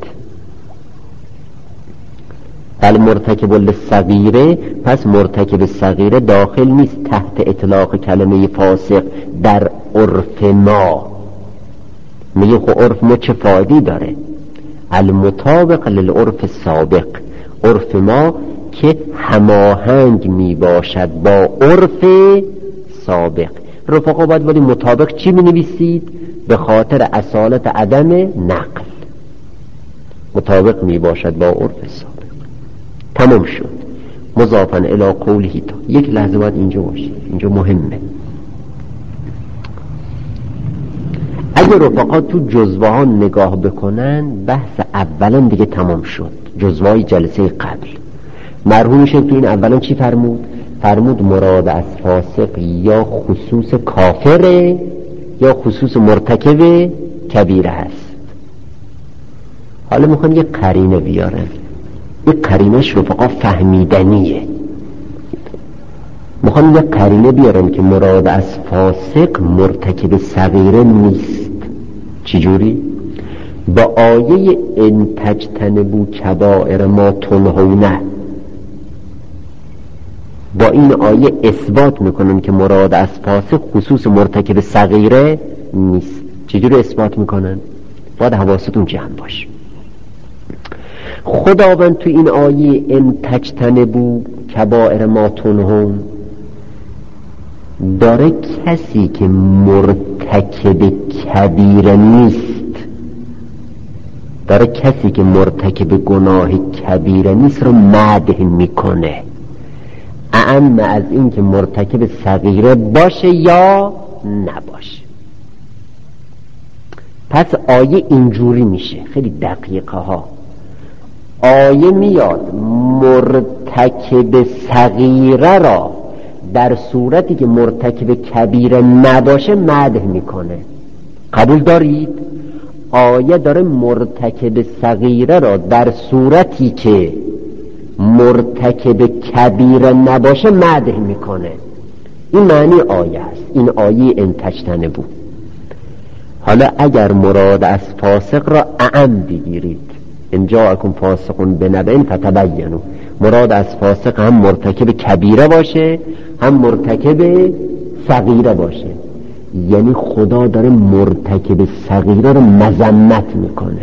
بل مرتکب للصغیره، پس مرتکب صغیره داخل نیست تحت اطلاق کلمه فاسق در عرف ما. میگه خب عرف ما چه فایدی داره؟ المطابق للعرف السابق، عرف ما که هماهنگ می باشد با عرف سابق. رفقا باید ولی مطابق چی می نویسید؟ به خاطر اصالت عدم نقل مطابق می باشد با عرف سابق. تمام شد. مضافاً الی قوله تا. یک لحظه باید اینجا باشید، اینجا مهمه. اگه رفقا تو جزوه ها نگاه بکنن بحث اولا دیگه تمام شد. جزوه های جلسه قبل مرحوم شد تو این اولا چی فرمود؟ فرمود مراد از فاسق یا خصوص کافره یا خصوص مرتکب کبیره هست. حالا میخوام یه قرینه بیارم. این قرینش رفقا فهمیدنیه. میخوام یه قرینه بیارم که مراد از فاسق مرتکب صغیره نیست. چجوری؟ با آیه ان تجتنبوا کبائر ما تنهونه، با این آیه اثبات میکنن که مراد از فاسق خصوص مرتکب صغیره نیست. چجوری اثبات میکنن؟ باید حواستون جمع باشه. خداوند تو این آیه ان تجتنبوا کبائر ما تنهون داره کسی که مرتکب کبیره نیست، داره کسی که مرتکب گناه کبیره نیست رو مدح میکنه، اعم از این که مرتکب صغیره باشه یا نباشه. پس آیه اینجوری میشه، خیلی دقیقه ها. آیه میاد مرتکب صغیره را در صورتی که مرتکب کبیره نباشه مدح میکنه. قبول دارید؟ آیه داره مرتکب صغیره را در صورتی که مرتکب کبیره نباشه مدح میکنه. این معنی آیه است. این آیه ان تجتنبوا. حالا اگر مراد از فاسق را اعم بگیرید، ان جاءکم فاسق بنبأ فتبینوا، مراد از فاسق هم مرتکب کبیره باشه هم مرتکب صغیره باشه، یعنی خدا داره مرتکب صغیره رو مذمت میکنه.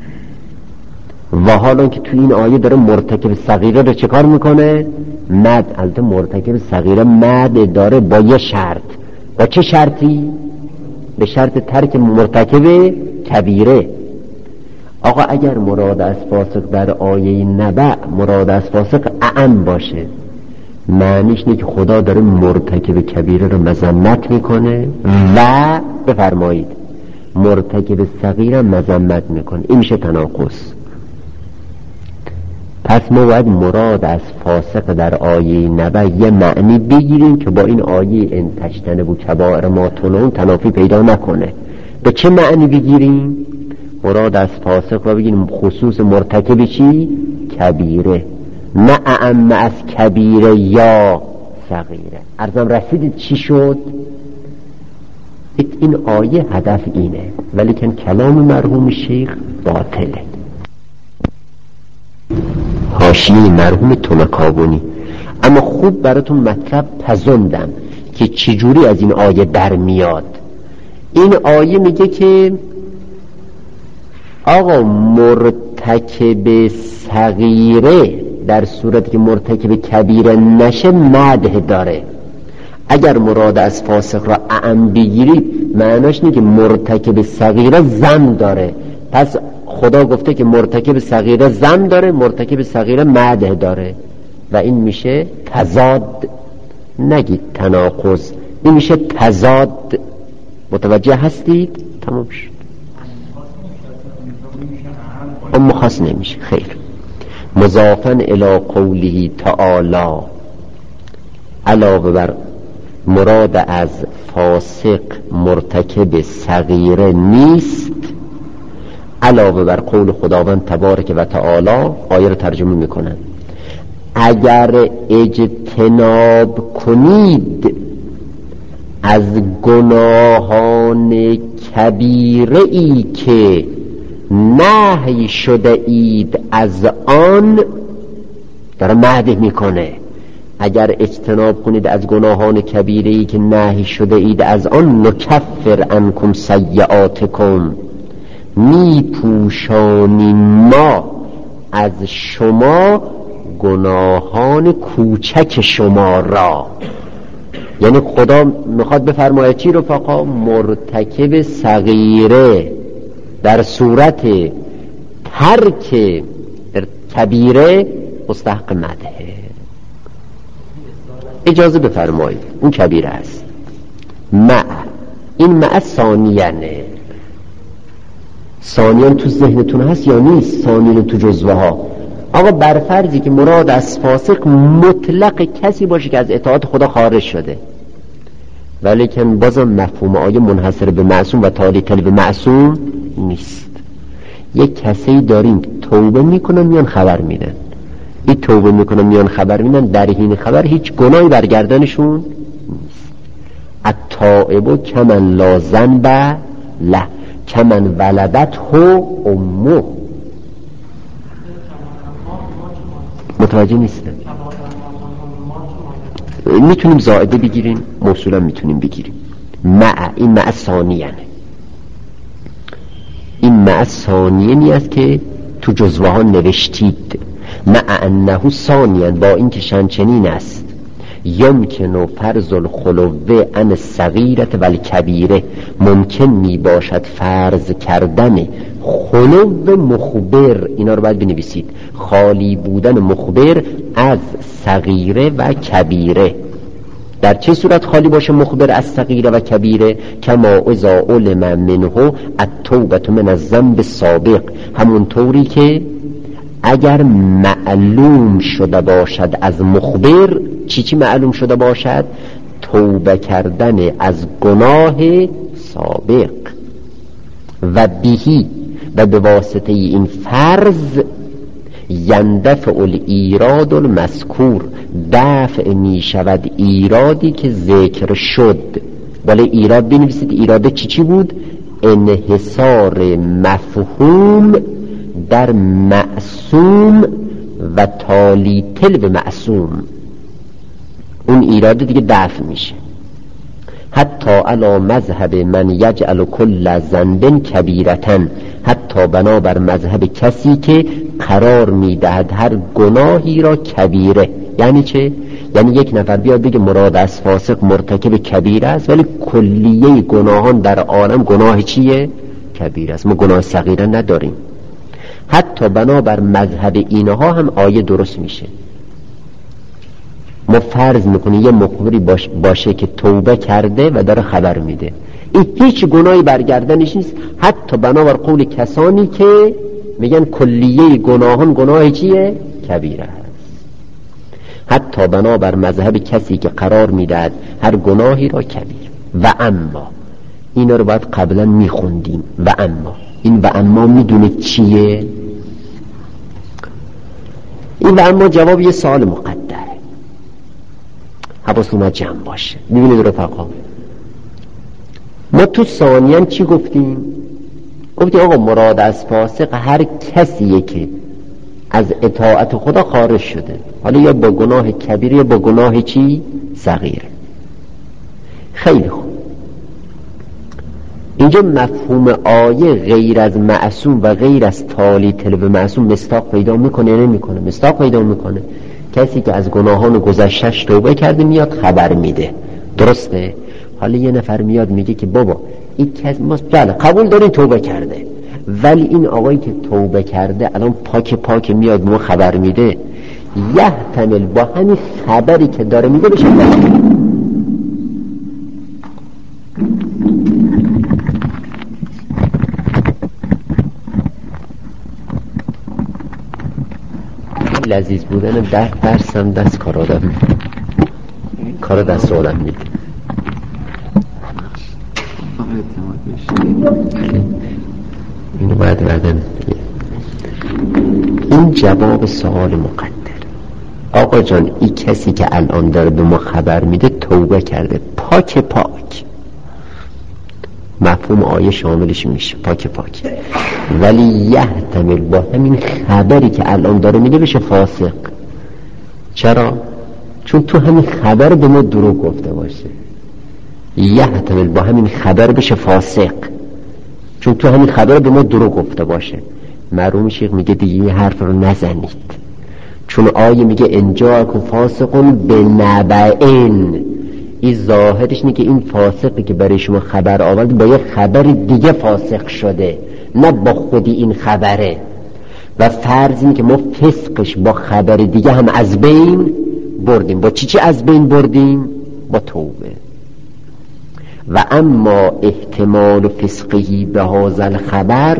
و حالا که تو این آیه داره مرتکب صغیره رو چه کار میکنه؟ مد. البته مرتکب صغیره مد داره با یه شرط. با چه شرطی؟ به شرط ترک مرتکب کبیره. آقا اگر مراد از فاسق در آیه نبأ مراد از فاسق اعم باشه، معنیش اینه که خدا داره مرتکب کبیره رو مذمت میکنه و بفرمایید مرتکب صغیره مذمت میکنه. این میشه تناقض. پس ما باید مراد از فاسق در آیه نبأ یه معنی بگیریم که با این آیه ان تجتنبوا کبائر ما تنهون تنافی پیدا نکنه. به چه معنی بگیریم؟ مراد از فاسق را بگیریم خصوص مرتکب چی؟ کبیره، نه اعم از کبیره یا صغیره. عرضم رسیدید چی شد؟ این آیه هدف اینه، ولیکن کلام مرحوم شیخ باطله. حاشیه مرحوم تمکابونی. اما خوب براتون مطلب پزندم که چجوری از این آیه در میاد. این آیه میگه که آقا مرتکب صغیره در صورتی که مرتکب کبیره نشه مدح داره. اگر مراد از فاسق را اعم بگیرید معناش اینه که مرتکب صغیره ذم داره. پس خدا گفته که مرتکب صغیره ذم داره، مرتکب صغیره مدح داره و این میشه تضاد. نگید تناقض، این میشه تضاد. متوجه هستید؟ تمام شد. اما خاص نمیشه. خیر. مضافن الی قوله تعالی، علاوه بر مراد از فاسق مرتکب صغیره نیست، علاوه بر قول خداوند تبارک و تعالی آیه رو ترجمه میکنن اگر اجتناب کنید از گناهان کبیره ای که نهی شده اید از آن، داره مدح میکنه، اگر اجتناب کنید از گناهان کبیره ای که نهی شده اید از آن، نکفر عنکم سیئاتکم، می پوشانیم ما از شما گناهان کوچک شما را. یعنی خدا میخواد بفرماید چی رفقا؟ مرتکب صغیره در صورت ترک کبیره مستحق مدحه. اجازه بفرمایید اون کبیره است. مع این مع ثانیانه. ثانیان تو ذهنتون هست یا نیست؟ ثانیان تو جزوه ها. آقا برفرضی که مراد از فاسق مطلق کسی باشه که از اطاعت خدا خارج شده، ولیکن بازم مفهوم آیه منحصر به معصوم و تالی تل به معصوم نیست. یک کسی داریم توبه میکنن میان خبر میدن، این توبه میکنن میان خبر میدن، در حین خبر هیچ گناهی برگردنشون نیست. التائب کمن لا ذنب له کمن ولدته امه. متوجه نیستن؟ میتونیم زائده بگیریم، موصولا میتونیم بگیریم. مع این مع ثانیه، این مع ثانیه نیست که تو جزوه ها نوشتید. مع انه ثانیه، با این که شنچنین است، یمکن و فرض الخلوه عن الصغیرة و الکبیره، ممکن می باشد فرض کردن خلو مخبر، اینا رو باید بنویسید، خالی بودن مخبر از صغیره و کبیره. در چه صورت خالی باشه مخبر از صغیره و کبیره؟ کما اذا علم منه التوبة من الذنب السابق، همون طوری که اگر معلوم شده باشد از مخبر، چی چی معلوم شده باشد؟ توبه کردن از گناه سابق. و بهی، و به واسطه این فرض، یندفع الایراد المذکور، دفع می شود ایرادی که ذکر شد. ولی ایراد بنویسید، ایراد چی چی بود؟ انحصار مفهوم در معصوم و تالی تل به معصوم، اون ایراد دیگه دفع میشه. حتی علی مذهب من یجعل کل ذنب کبیرتن، حتی بنابر مذهب کسی که قرار میدهد هر گناهی را کبیره. یعنی چه؟ یعنی یک نفر بیاد بگه مراد از فاسق مرتکب کبیره است، ولی کلیه گناهان در عالم گناه چیه؟ کبیره است. ما گناه صغیره نداریم. حتی بنابر مذهب اینها هم آیه درست میشه. ما فرض میکنیم یه مخبری باش باشه که توبه کرده و داره خبر میده، این هیچ گناهی برگردنش نیست، حتی بنابر قول کسانی که میگن کلیه گناهان گناه چیه؟ کبیره هست. حتی بنابر مذهب کسی که قرار میدهد هر گناهی را کبیر. و اما اینا رو باید قبلا میخوندیم. و اما این و اما میدونه چیه؟ این و اما جواب یه سوال مقدره، حواستون باید جمع باشه. میبینید رفقا، ما تو ثانیاً چی گفتیم؟ گفتیم آقا مراد از فاسق هر کسیه که از اطاعت خدا خارج شده، حالا یا با گناه کبیر یا با گناه چی؟ صغیر. خیلی خوب، اینجا مفهوم آیه غیر از معصوم و غیر از تالی طلب معصوم مصداق پیدا میکنه نمیکنه؟ مصداق پیدا میکنه. کسی که از گناهان گذشته‌اش توبه کرده میاد خبر میده، درسته؟ حالا یه نفر میاد میگه که بابا این کس ما بله قبول داریم توبه کرده، ولی این آقایی که توبه کرده الان پاک پاک میاد ما خبر میده، یحتمل با همین خبری که داره میده بشه لذیذ بودن در درسم دست کار آدم کار دست آدم میده. اینو باید بعدن این جواب سوال مقدر. آقا جان این کسی که الان داره به ما خبر میده توبه کرده، پاک پاک، مفهوم آیه شاملش میشه پاک پاک، ولی یحتمل با همین خبری که الان داره میده بشه فاسق. چرا؟ چون تو همین خبر به ما دروغ گفته باشه. یحتمل با همین خبر بشه فاسق چون تو همین خبر به ما دروغ گفته باشه. مرحوم شیخ میگه دیگه این حرف رو نزنید، چون آیه میگه انجاکم فاسقون بنبأین، این ظاهرش اینه که این فاسقی که برای شما خبر آورد با یه خبر دیگه فاسق شده، نه با خودی این خبره. و فرض اینه که ما فسقش با خبر دیگه هم از بین بردیم. با چی چی از بین بردیم؟ با توبه. و اما احتمال فسقهی به هذا خبر،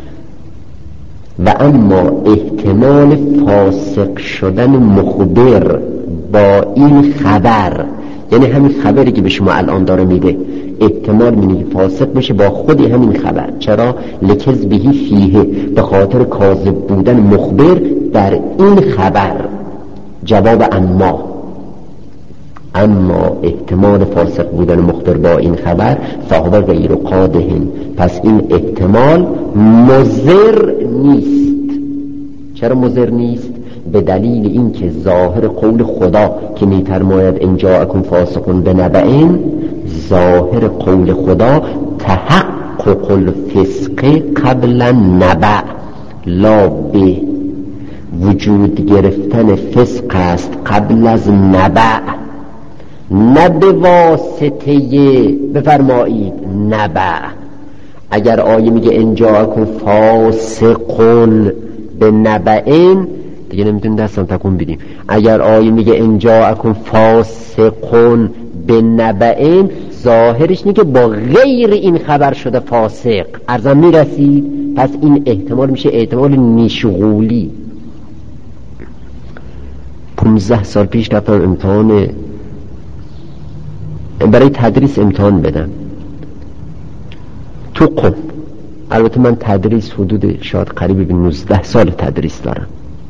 و اما احتمال فاسق شدن مخبر با این خبر، یعنی همین خبری که به شما الان داره میده احتمال میده فاسق بشه با خودی همین خبر. چرا؟ لکذبهی فیه، به خاطر کاذب بودن مخبر در این خبر. جواب اما اما احتمال فاسق بودن مخبر با این خبر فهو غیر قادح، پس این احتمال مضر نیست. چرا مضر نیست؟ به دلیل اینکه ظاهر قول خدا که می‌فرماید ان جاءکم فاسق بنبأ، ظاهر قول خدا تحقق الفسق قبل النبأ لا به، وجود گرفتن فسق است قبل از نبأ، نه به واسطه بفرمایید نبأ. اگر آیه میگه ان جاءکم فاسقون بنبأ دیگه نمیتونیم دستان تکون بدیم. اگر آیه میگه ان جاءکم فاسقون بنبأ، ظاهرش اینه که با غیر این خبر شده فاسق. ارزم میرسید؟ پس این احتمال میشه احتمال نیشغولی. پونزده سال پیش رفتم امتحان برای تدریس امتحان بدم تو قم. البته من تدریس حدود شاید قریب به نوزده سال تدریس دارم.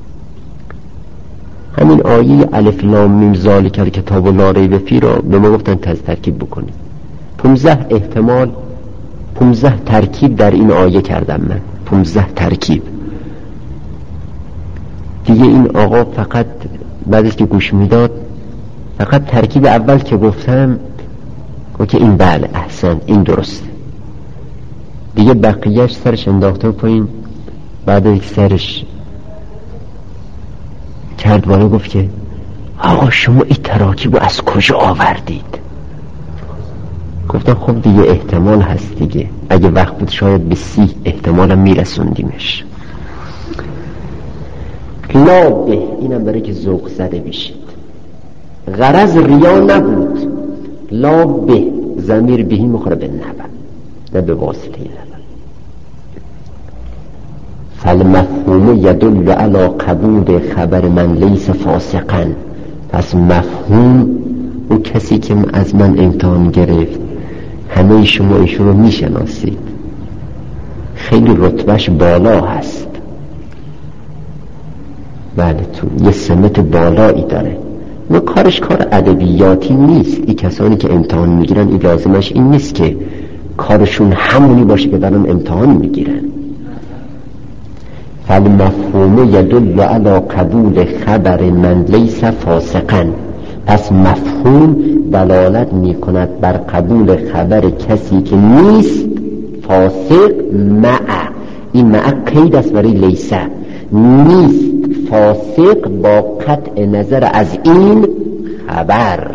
همین آیه الف لام میم ذالک الکتاب لا ریب فیه را به ما گفتن تز ترکیب بکنید. پونزده احتمال، پونزده ترکیب در این آیه کردم من، پونزده ترکیب. دیگه این آقا فقط بعد از که گوش میداد فقط ترکیب اول که گفتم گفت که این بله احسن این درسته. دیگه بقیهش سرش انداخته پایین. بعد از سرش کرد بالا گفت که آقا شما این تراکیب رو از کجا آوردید؟ گفتم خب دیگه احتمال هست دیگه، اگه وقت بود شاید به سی احتمالم میرسوندیمش. لا به اینم برای که ذوق زده بشید. غرض ریا نبود. لا به ضمیر بهی مخوره به نبا، نه به واسطه نبا. فالمفهوم یدل علی قبول خبر من لیس فاسقا. پس مفهوم اون کسی که از من امتحان گرفت، همه شما ایشون رو میشناسید، خیلی رتبهش بالا هست، بله تو یه سمت بالایی داره، ما کارش کار ادبیاتی نیست. این کسانی که امتحان میگیرن این لازمش این نیست که کارشون همونی باشه که دارن امتحان میگیرن. فالمفهوم یدل علی قبول خبر من لیس فاسقا. پس مفهوم دلالت میکند بر قبول خبر کسی که نیست فاسق. مع، این مع قید است برای لیس، نیست فاسق با قطع نظر از این خبر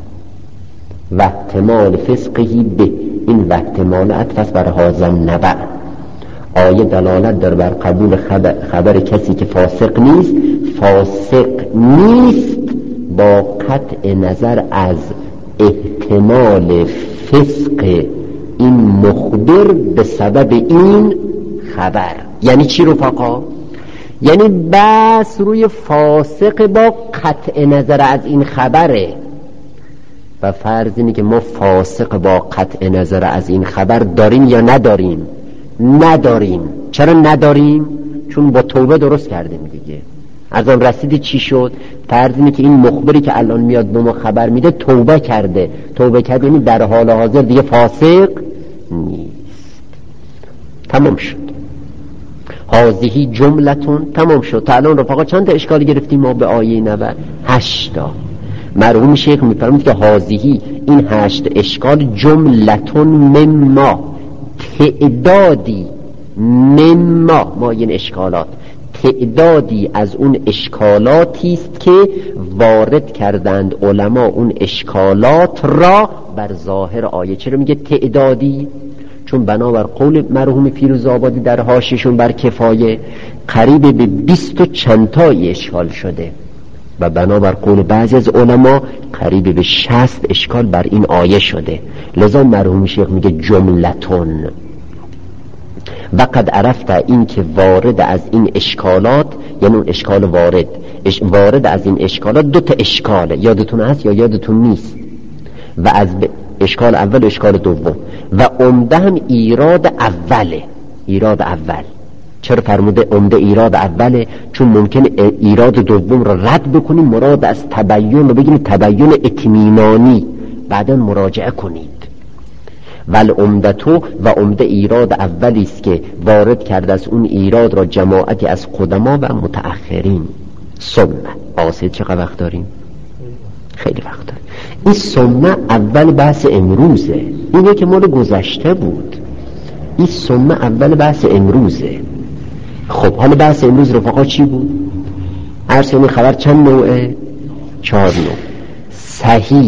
و احتمال فسقهی به. این و احتمال عطف بر هذا النبأ. آیه دلالت در بر قبول خبر, خبر کسی که فاسق نیست. فاسق نیست با قطع نظر از احتمال فسق این مخبر به سبب این خبر. یعنی چی رفقا؟ یعنی بس روی فاسق با قطع نظر از این خبره. و فرض اینه که ما فاسق با قطع نظر از این خبر داریم یا نداریم؟ نداریم. چرا نداریم؟ چون با توبه درست کردیم دیگه. از آن رسیدی چی شد؟ فرض اینه که این مخبری که الان میاد به ما خبر میده توبه کرده. توبه کرده یعنی در حال حاضر دیگه فاسق نیست. تمام شد. هذه جملتون. تمام شد. تا الان رفقا چند تا اشکال گرفتیم ما به آیه نو؟ هشتا. مرحوم شیخ میفرمود که هذه، این هشت اشکال، جملتون مما، تعدادی، مما ما این اشکالات، تعدادی از اون اشکالاتی است که وارد کردند علما اون اشکالات را بر ظاهر آیه. چرا میگه تعدادی؟ چون بنابر قول مرحوم فیروزآبادی در حاشیه‌شون بر کفایه قریب به بیست و چند تایی اشکال شده و بنابر قول بعضی از علما قریب به شصت اشکال بر این آیه شده. لذا مرحوم شیخ میگه جملتون. و قد عرفت، این که وارد از این اشکالات، یعنی اون اشکال وارد اش وارد از این اشکالات دو تا اشکاله، یادتون هست یا یادتون نیست؟ و از اشکال اول و اشکال دوم. و عمده هم ایراد اوله. ایراد اول چرا فرموده عمده ایراد اوله؟ چون ممکنه ایراد دوم رو رد بکنیم، مراد از تبیین رو بگیم تبیین اطمینانی، بعدا مراجعه کنید. ول عمدتو، و عمده ایراد اولی است که وارد کرده از اون ایراد را جماعتی از قدما و متأخرین. ثم آسید چقدر وقت داریم؟ خیلی وقت داریم. این ثم اول بحث امروزه، اینه که مال گذشته بود. این ثم اول بحث امروزه. خب حالا بحث امروز رفقا چی بود؟ عرض این خبر چند نوعه؟ چهار نوع: صحیح،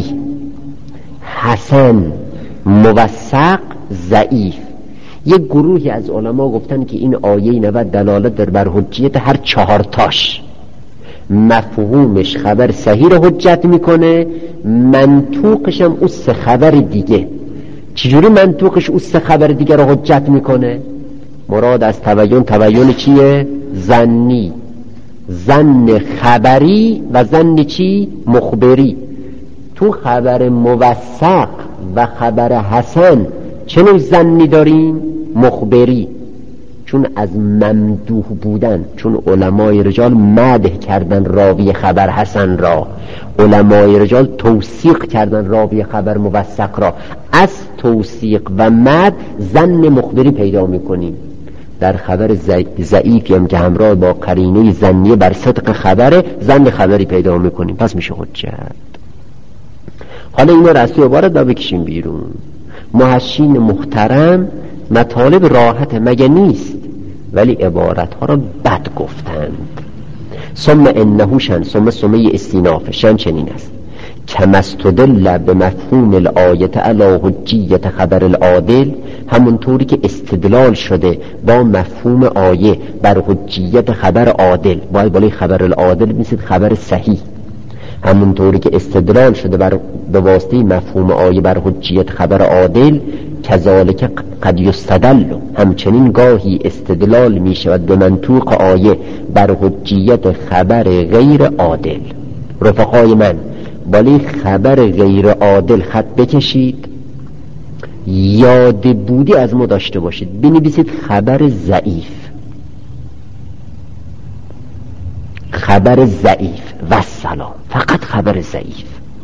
حسن، موثق، ضعیف. یک گروهی از علما گفتن که این آیه نباید دلالت در بر حجیت هر چهار تاش. مفهومش خبر صحیح رو حجت میکنه، منطوقش هم اون سه خبر دیگه. چجوری منطوقش اون سه خبر دیگه رو حجت میکنه؟ مراد از تبیین، تبیین چیه؟ ظنی، ظن خبری و ظن چی؟ مخبری. تو خبر موثق و خبر حسن چه نوع ظنی داریم؟ مخبری. چون از ممدوح بودن، چون علمای رجال مدح کردن راوی خبر حسن را، علمای رجال توثیق کردن راوی خبر موثق را، از توثیق و مدح ظن مخبری پیدا میکنیم. در خبر ضعیفی هم که همراه با قرینه ظنیه بر صدق خبره، ظن خبری پیدا میکنیم، پس میشه حجت. حالا اینا رو از توی عبارت با بکشیم بیرون. محشین محترم مطالب راحت مگه نیست؟ ولی عبارت ها را بد گفتند. ثم انه شن، ثم ثمه استیناف شن چنین است: کمستدل به مفهوم الآیت علی حجیت خبر العادل، همونطوری که استدلال شده با مفهوم آیه بر حجیت خبر عادل. باید بالای خبر العادل میسید خبر صحیح. همونطوری که استدلال شده بر به واسطه مفهوم آیه بر حجیت خبر عادل، کذالک قد یستدل، همچنین گاهی استدلال می شود به منطوق آیه بر حجیت خبر غیر عادل. رفقای من، بالی خبر غیر عادل خط بکشید، یاد بودی از ما داشته باشید، بنویسید خبر ضعیف، خبر ضعیف و سلام، فقط خبر ضعیف.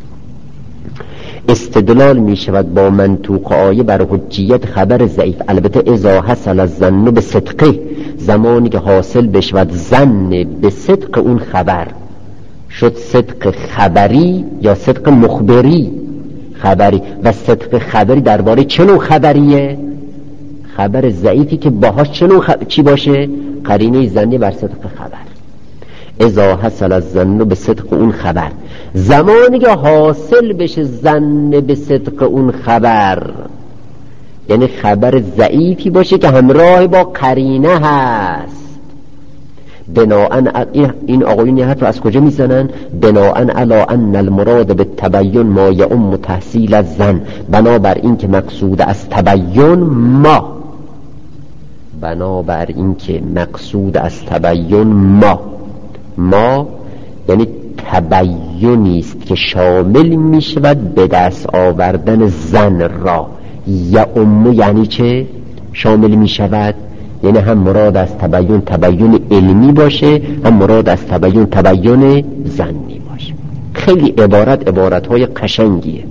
استدلال می شود با منطوق آیه بر حجیت خبر ضعیف، البته اذا حصل الظن به صدقه، زمانی که حاصل بشود ظن به صدق اون خبر. شد صدق خبری یا صدق مخبری؟ خبری. و صدق خبری درباره چه نوع خبریه؟ خبر ضعیفی که باهاش چه نوع خب... چی باشه؟ قرینه ظنی بر صدق خبر. اذا حصل الظن به صدق اون خبر، زمانی که حاصل بشه ظن به صدق اون خبر، یعنی خبر ضعیفی باشه که همراه با قرینه هست. بناءن این آقایون یه حرف رو از کجا میزنن؟ بناءن علی ان المراد به تبین ما یعم تحصیل الظن، بنابر این که مقصود از تبین ما بنابر این که مقصود از تبین ما ما یعنی تبیینی است که شامل می شود به دست آوردن زن را. یا امو یعنی چه؟ شامل می شود یعنی هم مراد از تبیین تبیین علمی باشه، هم مراد از تبیین تبیین زنی باشه. خیلی عبارت عبارت های قشنگیه،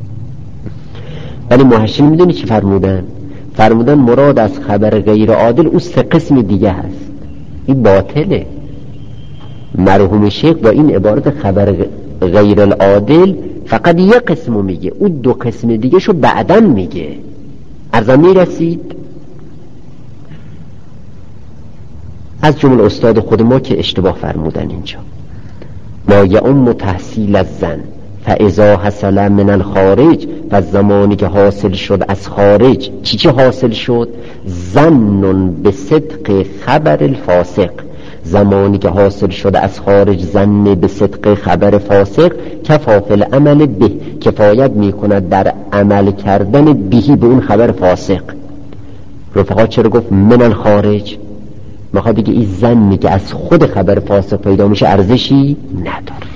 ولی محشین میدونی چی فرمودن؟ فرمودن مراد از خبر غیر عادل اون سه قسم دیگه هست. این باطله. مرحوم شیخ با این عبارت خبر غیر العادل فقط یک قسمو میگه، اون دو قسم دیگه شو بعداً میگه. ارزا میرسید از جمله استاد خود ما که اشتباه فرمودن اینجا. ما یعم تحصیل الظن فاذا حصل من الخارج، و زمانی که حاصل شد از خارج، چی چی حاصل شد؟ ظن به صدق خبر الفاسق، زمانی که حاصل شده از خارج ظن به صدق خبر فاسق، کفافل عمل به، کفایت می کند در عمل کردن بهی به اون خبر فاسق. رفقا چرا گفت من الخارج؟ میخواد دیگه این ظنی که از خود خبر فاسق پیدا میشه ارزشی نداره.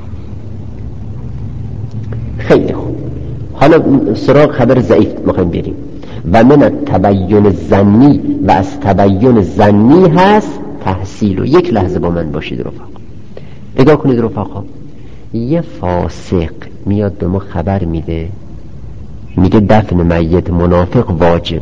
خیلی خوب، حالا سراغ خبر ضعیف میخوایم بریم. و من التبین ظنی، و از تبین ظنی هست تحصیل. و یک لحظه با من باشید رفقا، نگاه کنید رفقا. یه فاسق میاد به ما خبر میده، میگه دفن میت منافق واجبه.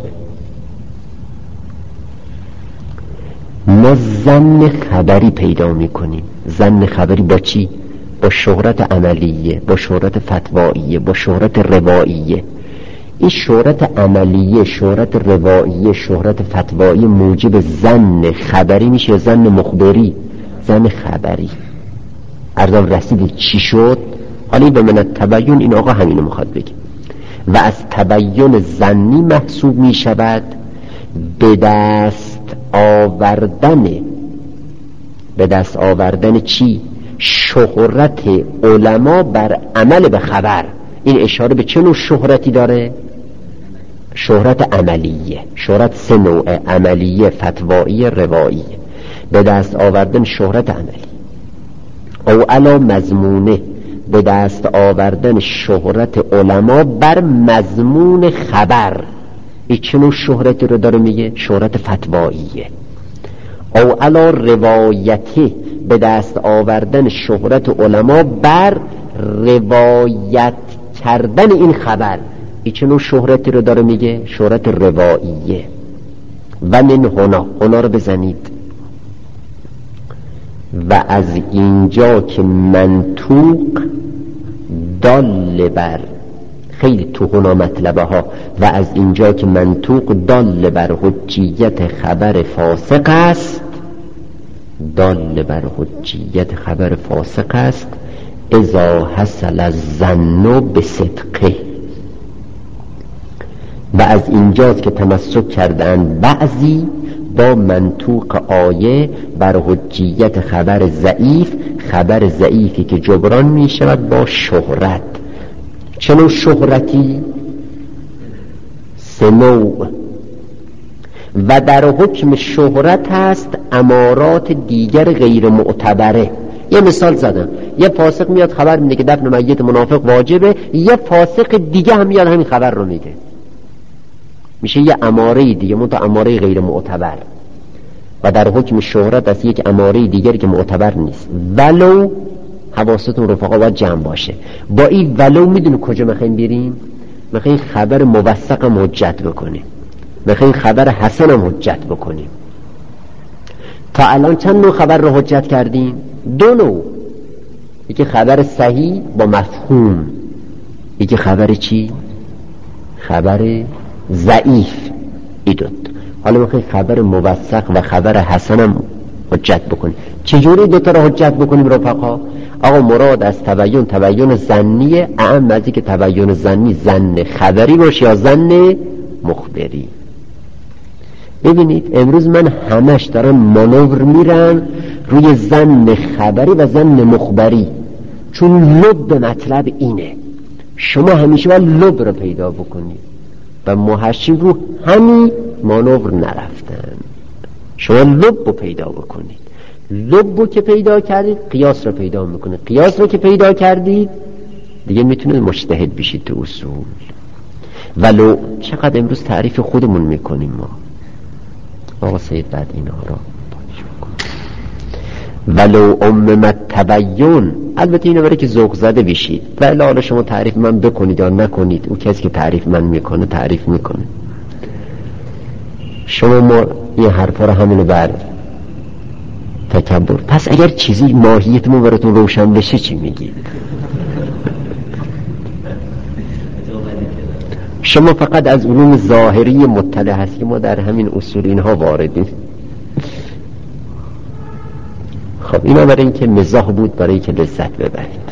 ما ظن خبری پیدا میکنیم. ظن خبری با چی؟ با شهرت عملیه، با شهرت فتواییه، با شهرت رواییه. این شهرت عملیه، شهرت رواییه، شهرت فتوایی موجب ظن خبری میشه، ظن مخبری، ظن خبری. عرضم رسیدید چی شد؟ حالی به من تبیین این آقا همینو میخواد بگه. و از تبیین ظنی محسوب میشود به دست آوردن به دست آوردن چی؟ شهرت علما بر عمل به خبر. این اشاره به چه نوع شهرتی داره؟ شهرت عملیه. شهرت سه نوع: عملیه، فتوایی، روایی. به دست آوردن شهرت عملی. او علا مضمونه، به دست آوردن شهرت علما بر مضمون خبر. این چه نوع شهرتی رو داره میگه؟ شهرت فتواییه. او علا روایته، به دست آوردن شهرت علما بر روایت کردن این خبر. این چه نوع شهرتی رو داره میگه؟ شهرت رواییه. و من هنا، هنا رو بزنید. و از اینجا که منطوق دال بر، خیلی تو هنا مطلبه ها، و از اینجا که منطوق دال بر حجیت خبر فاسق است، دال بر حجیت خبر فاسق است، اذا حصل الظن بصدقه. و از اینجاست که تمسک کردن بعضی با منطوق آیه بر حجیت خبر ضعیف، خبر ضعیفی که جبران می شود با شهرت. چه نوع شهرتی؟ سه نوع. و در حکم شهرت هست امارات دیگر غیر معتبره. یه مثال زدم، یه فاسق میاد خبر میده که دفن میت منافق واجبه، یه فاسق دیگه هم میاد همین خبر رو میگه، میشه یه اماره دیگه، منتها اماره غیر معتبر. و در حکم شهرت از یک اماره دیگری که معتبر نیست. ولو حواستون رفقا باید جمع باشه. با این ولو میدونی کجا میخوایم بریم؟ میخوایم خبر موثق هم حجت بکنیم، میخوایم خبر حسن هم حجت بکنیم. تا الان چند نوع خبر رو حجت کردیم؟ دو نوع. یکی خبر صحیح با مفهوم، یکی خبر چی؟ خبر ضعیف. ای دوت. حالا میخوایم خبر موثق و خبر حسن هم حجت بکنیم. چجوری دوتا رو حجت بکنیم رفقا؟ آقا مراد از تبیین تبیین ظنیه، اعم از که تبیین ظنی ظن خبری باشه یا ظن مخبری. ببینید امروز من همش دارم مانور میرم روی ظن خبری و ظن مخبری، چون لب مطلب اینه. شما همیشه باید لب رو پیدا بکنید و محشین رو همین مانور نرفتن. شما لب رو پیدا بکنید، لب رو که پیدا کردید قیاس رو پیدا میکنید، قیاس رو که پیدا کردید دیگه میتونید مجتهد بشید تو اصول. ولو چقدر امروز تعریف خودمون میکنیم ما. آقا سید بعد اینا را ولو اممت تبیین، البته اینو برای که ذوق زده بشید، ولی حالا شما تعریف من بکنید یا نکنید، اون کسی که تعریف من میکنه تعریف میکنه. شما ما این حرفا رو همینو بر تکبر. پس اگر چیزی ماهیتمون براتون روشن بشه چی میگید؟ شما فقط از علوم ظاهری مطلع هست که ما در همین اصول اینها واردیم. خب اینا برای این که مزاح بود، برای این که لذت ببرید.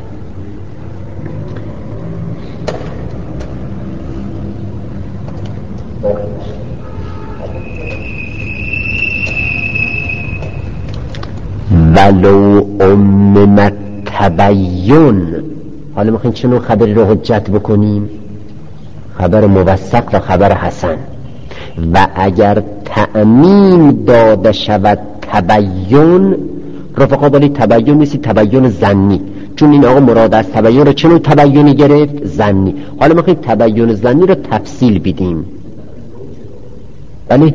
ولو اممت تبیین، حالا میخوایم چه نوع خبری رو حجت بکنیم؟ خبر موثق و خبر حسن. و اگر تعمیم داده شود تبیین، رفقا بالی تبیین نیستی تبیین ظنی، چون این آقا مراد از تبیین رو چه نوع تبیینی گرفت؟ ظنی. حالا میخوایم تبیین ظنی رو تفصیل بدیم. بله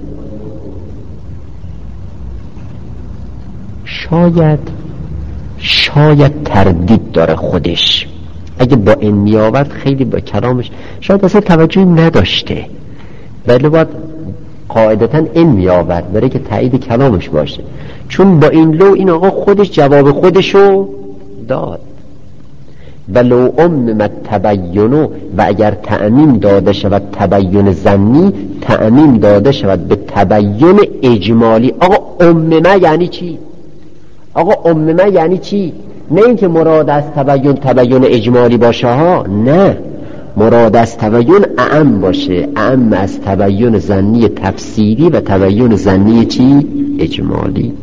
شاید شاید تردید داره خودش، اگه با این میآورد خیلی با کلامش شاید اصلا توجهی نداشته، ولی باید قاعدتا این میآورد برای که تایید کلامش باشه، چون با این لو این آقا خودش جواب خودشو داد. ولو اممت تبیینو، و اگر تعمیم داده شود تبیین ظنی، تعمیم داده شود به تبیین اجمالی. آقا اممه یعنی چی؟ آقا اممه یعنی چی؟ نه اینکه مراد از تبیین تبیین اجمالی باشه ها، نه، مراد از تبیین اعم باشه، اعم از تبیین ظنی تفصیلی و تبیین ظنی چی؟ اجمالی.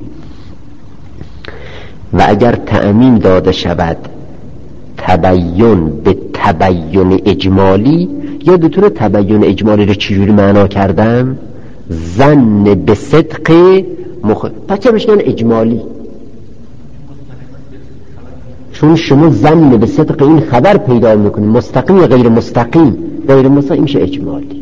و اگر تعمیم داده شود تبیین به تبیین اجمالی، یا دوتون تبیین اجمالی رو چجوری معنا کردم؟ ظن به صدق مخ... پس چه بشنن اجمالی؟ چون شما ظن به صدق این خبر پیدا میکنید، مستقیم یا غیر مستقیم؟ غیر مستقیم میشه اجمالی.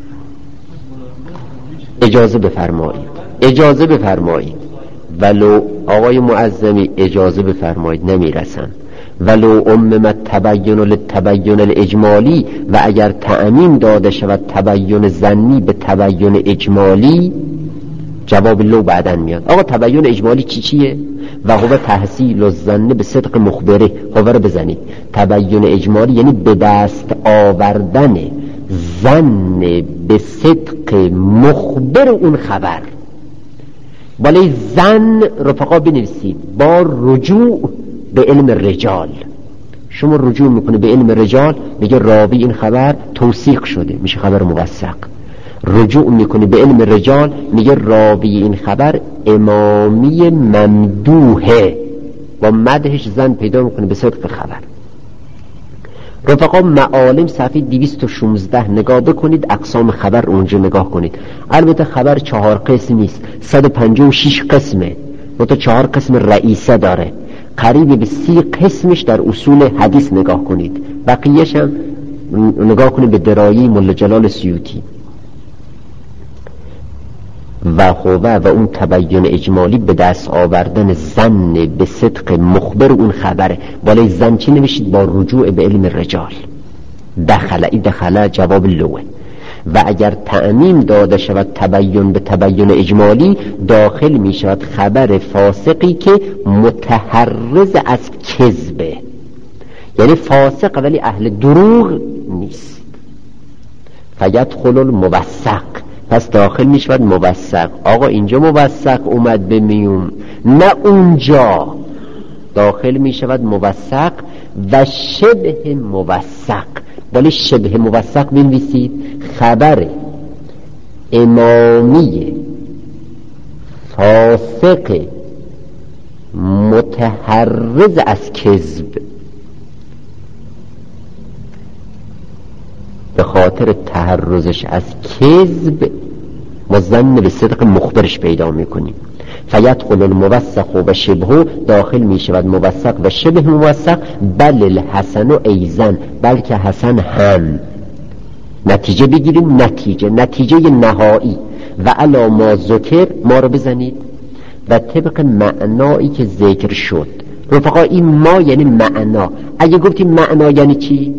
اجازه بفرمایید، اجازه بفرمایید، ولو آقای معظمی اجازه بفرمایید، نمیرسم. ولو اممت تبیین للتبیین الاجمالی، و اگر تعمیم داده شود تبیین ظنی به تبیین اجمالی، جواب لو بعدن میاد. آقا تبیین اجمالی چی چیه؟ و هو تحصیل الظن به صدق مخبره. هو رو بزنید. تبیین اجمالی یعنی به دست آوردن ظن به صدق مخبر اون خبر. ولی ظن رفقا بنویسید با رجوع به علم رجال. شما رجوع میکنه به علم رجال، میگه راوی این خبر توثیق شده، میشه خبر موثق. رجوع میکنه به علم رجال، میگه راوی این خبر امامی ممدوحه، با مدحش زن پیدا میکنه به صدق خبر. رفقا معالم صفحه دویست و شانزده نگاه بکنید، اقسام خبر اونجا نگاه کنید. البته خبر چهار قسم نیست، صد و پنجاه و شش قسمه، تا چهار قسم رئیسه داره، قریب به سی قسمش در اصول حدیث نگاه کنید. بقیهش هم نگاه کنید به درایی مولا جلال سیوطی. و هوه و اون تبیین اجمالی به دست آوردن زن به صدق مخبر اون خبره. بالای زن چی نوشید؟ با رجوع به علم رجال. دخله ای دخله جواب لوه. و اگر تعمیم داده شود تبیین به تبیین اجمالی، داخل می شود خبر فاسقی که متحرز از کذبه، یعنی فاسق ولی اهل دروغ نیست. فیدخل الموثق، پس داخل می شود موثق. آقا اینجا موثق اومد به میون، نه اونجا. داخل می شود موثق و شبه موثق. ولی شبه موثق بنویسید، خبر امامی فاسق متحرز از کذب، به خاطر تحرزش از کذب ما زن به صدق مخبرش پیدا میکنیم. فیدخل الموثق و شبهه، داخل می شود موثق و شبه موثق. بل الحسن و ایزن، بلکه حسن هم. نتیجه بگیریم، نتیجه نتیجه نهایی. و علا ما ذکر، ما رو بزنید، و طبق معنایی که ذکر شد. رفقا این ما یعنی معنا. اگه گفتیم معنا یعنی چی؟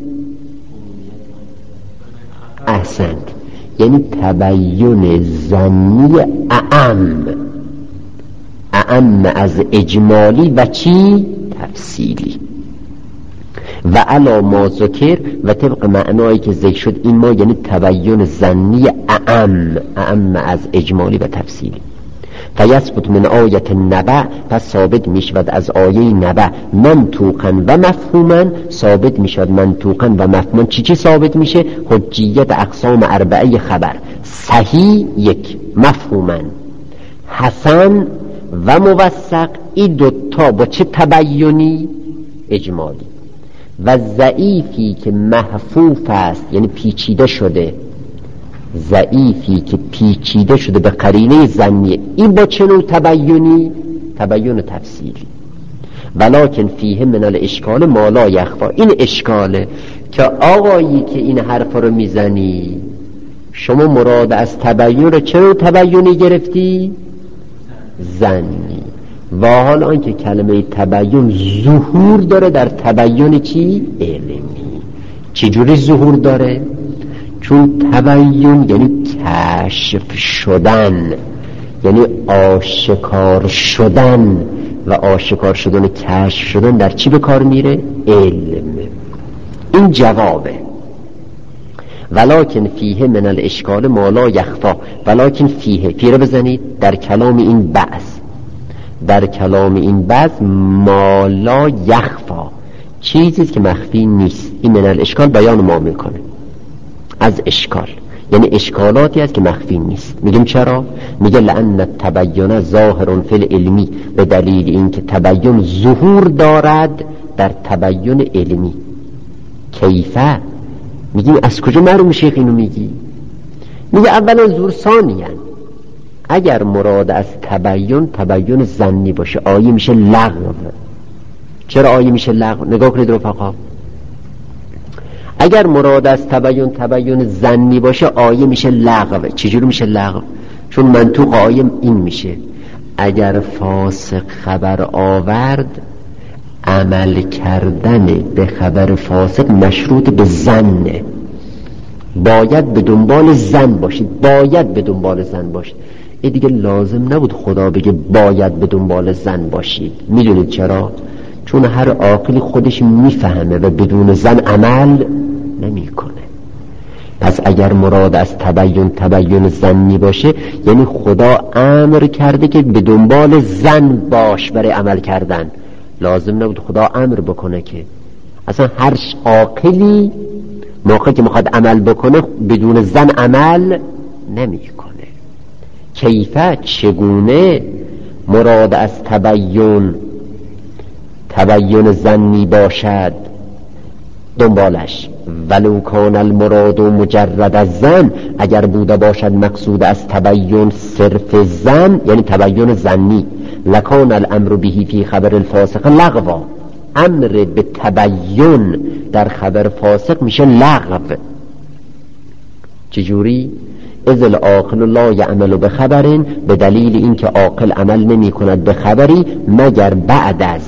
احسنت، یعنی تبیین ظنی اعم، اعم از اجمالی و چی؟ تفصیلی. و علا ما ذکر، و طبق معنایی که ذکر شد این ما یعنی تبیین ظنی اعم، اعم از اجمالی و تفصیلی. فیثبت من آیت نبع، پس ثابت می شود از آیه نبع منطوقا و مفهوما، ثابت می شود منطوقا و مفهوما. چی چی ثابت میشه؟ حجیت اقسام اربعه خبر، صحیح یک، مفهوما، حسن و موثق. این دوتا با چه تبیینی؟ اجمالی. و ضعیفی که محفوف است یعنی پیچیده شده، ضعیفی که پیچیده شده به قرینه ظنیه، این با چه نوع تبیینی؟ تبیین تفصیلی. ولکن فیه من الاشکال ما لا یخفا، این اشکاله که آقایی که این حرف رو میزنی شما مراد از تبیین رو چه نوع تبیینی گرفتی؟ ظنی. و حال آنکه کلمه تبیین ظهور داره در تبیین چی؟ علمی. چجوری ظهور داره؟ چون تبیین یعنی کشف شدن، یعنی آشکار شدن، و آشکار شدن و کشف شدن در چی به کار میره؟ علم. این جوابه. ولکن فیه من الاشکال ما لا یخفا، ولکن فیه، فیه رو بزنید در کلام این بعض، در کلام این بعض ما لا یخفا، چیزی که مخفی نیست. این من الاشکال بیان ما میکنه از اشکال، یعنی اشکالاتی است که مخفی نیست. میگیم چرا؟ میگه لأن التبیین ظاهر فی العلمی، به دلیل اینکه تبیین ظهور دارد در تبیین علمی. کیفه؟ میگیم از کجا معلوم شیخ اینو میگی؟ میگه اولا ظهور، ثانیاً اگر مراد از تبیین تبیین ظنی باشه آیه میشه لغو. چرا آیه میشه لغو؟ نگاه کنید رفقا، اگر مراد از تبیین تبیین ظنی باشه آیه میشه لغو. چجوری میشه لغو؟ چون منطوق آیه این میشه اگر فاسق خبر آورد، عمل کردن به خبر فاسق مشروط به ظن، باید به دنبال ظن باشید، باید به دنبال ظن باشید. این دیگه لازم نبود خدا بگه باید به دنبال ظن باشید. میدونید چرا؟ چون هر عاقلی خودش میفهمه و بدون ظن عمل نمیکنه. پس اگر مراد از تبیین تبیین ظنی باشه یعنی خدا امر کرده که به دنبال ظن باش برای عمل کردن، لازم نبود خدا امر بکنه که. اصلا هر عاقلی موقعی که میخواد عمل بکنه بدون ظن عمل نمیکنه. کیفه؟ چگونه؟ مراد از تبیین تبین ظنی باشد، دنبالش ولو کان المراد مجرد از ظن، اگر بوده باشد مقصود از تبین صرف ظن یعنی تبین ظنی، لکان الامر به فی خبر الفاسق لغوا، امر به تبین در خبر فاسق میشه لغو. چجوری؟ اذ العاقل لا یعمل به خبر، به دلیل اینکه عاقل عمل نمی کند به خبری مگر بعد از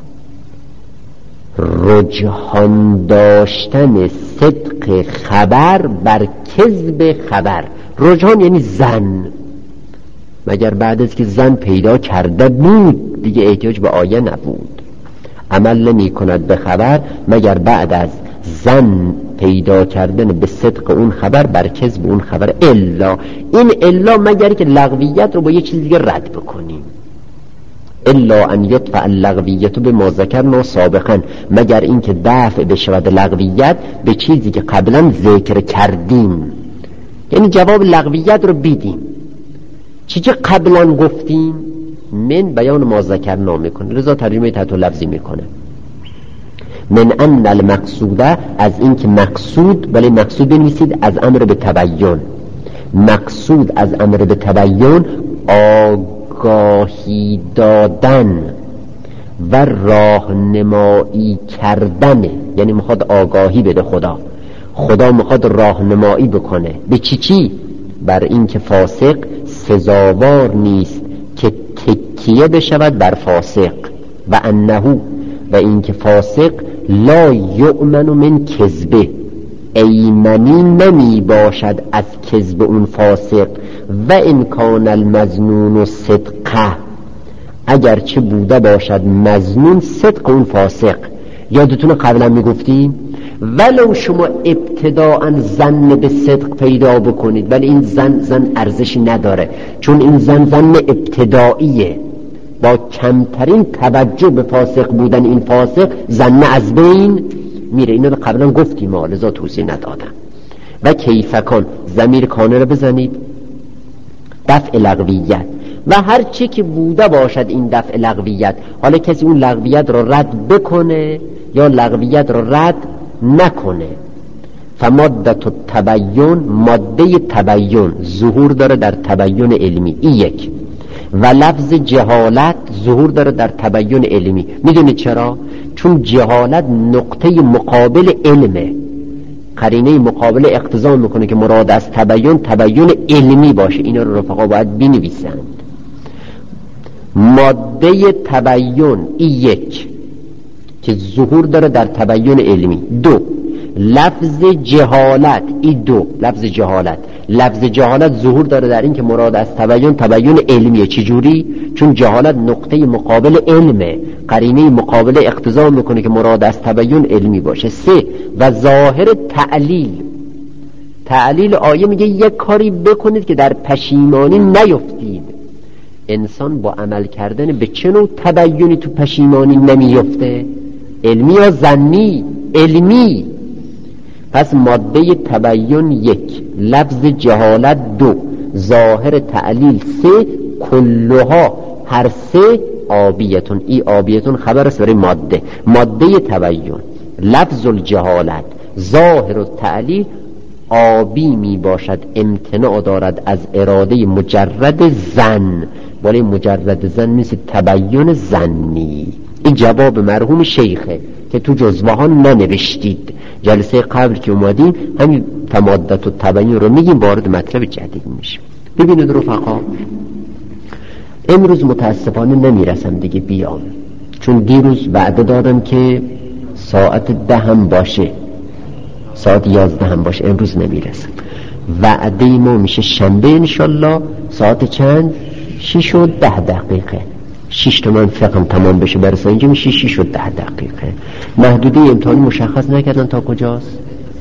رجحان داشتن صدق خبر بر کذب خبر. رجحان یعنی ظن، مگر بعد از که ظن پیدا کرده بود دیگه احتیاج به آیه نبود. عمل نمی کند به خبر مگر بعد از ظن پیدا کردن به صدق اون خبر بر کذب اون خبر. الا این الا مگر که لغویت رو با یه چیز دیگه رد بکنیم. الا ان یدفع اللغویت به ما ذکرنا سابقا، مگر اینکه دفع بشود لغویت به چیزی که قبلا ذکر کردیم، یعنی جواب لغویت رو بیدیم. چی چه قبلا گفتیم؟ من بیان ما ذکرنا میکنه، رضا ترجمه تحت لفظی میکنه. من ان المقصوده، از این که مقصود، ولی مقصود بنویسید از امر به تبین، مقصود از امر به تبین آگاهی دادن و راهنمایی کردن، یعنی میخواد آگاهی بده خدا، خدا میخواد راهنمایی بکنه به چی چی؟ بر این که فاسق سزاوار نیست که تکیه بشود بر فاسق، و انه، و این که فاسق لا یؤمن من کذبه، ایمنی نمی باشد از کذب اون فاسق. و ان کان المظنون صدقه، اگر چه بوده باشد مظنون صدق اون فاسق. یادتونه قبلا میگفتیم ولو شما ابتداء ظن به صدق پیدا بکنید، ولی این ظن ظن ارزشی نداره، چون این ظن ظن ابتداییه، با کمترین توجه به فاسق بودن این فاسق ظن از بین میره. اینو قبلا گفتیم لذا توضیح ندادم. و کیفکان، ضمیر کانه رو بزنید، دفع لغویت و هر چی که بوده باشد این دفع لغویت، حالا کسی اون لغویت رو رد بکنه یا لغویت رو رد نکنه. فمادت التبین، ماده تبین ظهور داره در تبین علمی، این یک. و لفظ جهالت ظهور داره در تبین علمی. میدونید چرا؟ چون جهالت نقطه مقابل علمه، قرینه مقابل اقتضا میکنه که مراد از تبین تبین علمی باشه. اینا رو رفقا باید بنویسند. ماده تبین ای یک که ظهور داره در تبین علمی. دو، لفظ جهالت ای دو، لفظ جهالت لفظ جهالت ظهور داره در این که مراد از تبین تبین علمیه. چجوری؟ چون جهالت نقطه مقابل علمه، قرینه مقابل اقتضا میکنه که مراد از تبین علمی باشه. سه، و ظاهر تعلیل، تعلیل آیه میگه یک کاری بکنید که در پشیمانی نیفتید. انسان با عمل کردن به چه نوع تبینی تو پشیمانی نمیفته؟ علمی یا ظنی؟ علمی. پس ماده تبین یک، لفظ جهالت دو، ظاهر تعلیل سه، کلها هر سه آبیتون. ای آبیتون خبر است برای ماده. ماده تبین، لفظ الجهالت، ظاهر التعلیل آبی می باشد، امتناع دارد از اراده مجرد زن، ولی مجرد زن نیست، تبین زنی. این جواب مرحوم شیخه که تو جزوه ها ننوشتید. جلسه قبل که اومدیم همین تمادت و تبین رو میگیم، وارد مطلب جدید میشیم. ببینید رفقا، امروز متاسفانه نمیرسم دیگه بیام، چون دیروز وعده دادم که ساعت ده هم باشه، ساعت یازده هم باشه. امروز نمیرسم. وعده ما میشه شنبه انشالله ساعت چند؟ شیش و ده دقیقه. شیش تا من فقم تمام بشه برسه اینجا میشه شیش و ده دقیقه. محدوده امتحانی مشخص نکردن تا کجاست؟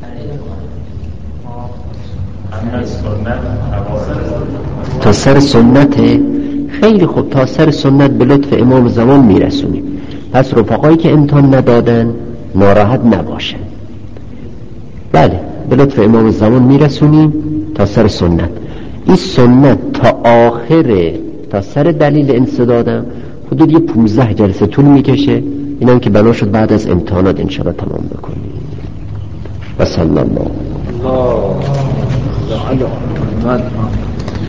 تا سر سنته. خیلی خوب، تا سر سنت به لطف امام زمان میرسونیم. پس رفقایی که امتحان ندادن ناراحت نباشن. بله، به لطف امام زمان میرسونیم تا سر سنت. این سنت تا آخر، تا سر دلیل انسدادم حدود یه پونزده جلسه طول میکشه، اینم که بنا شد بعد از امتحانات انشاءالله تمام بکنیم. و صلی الله الله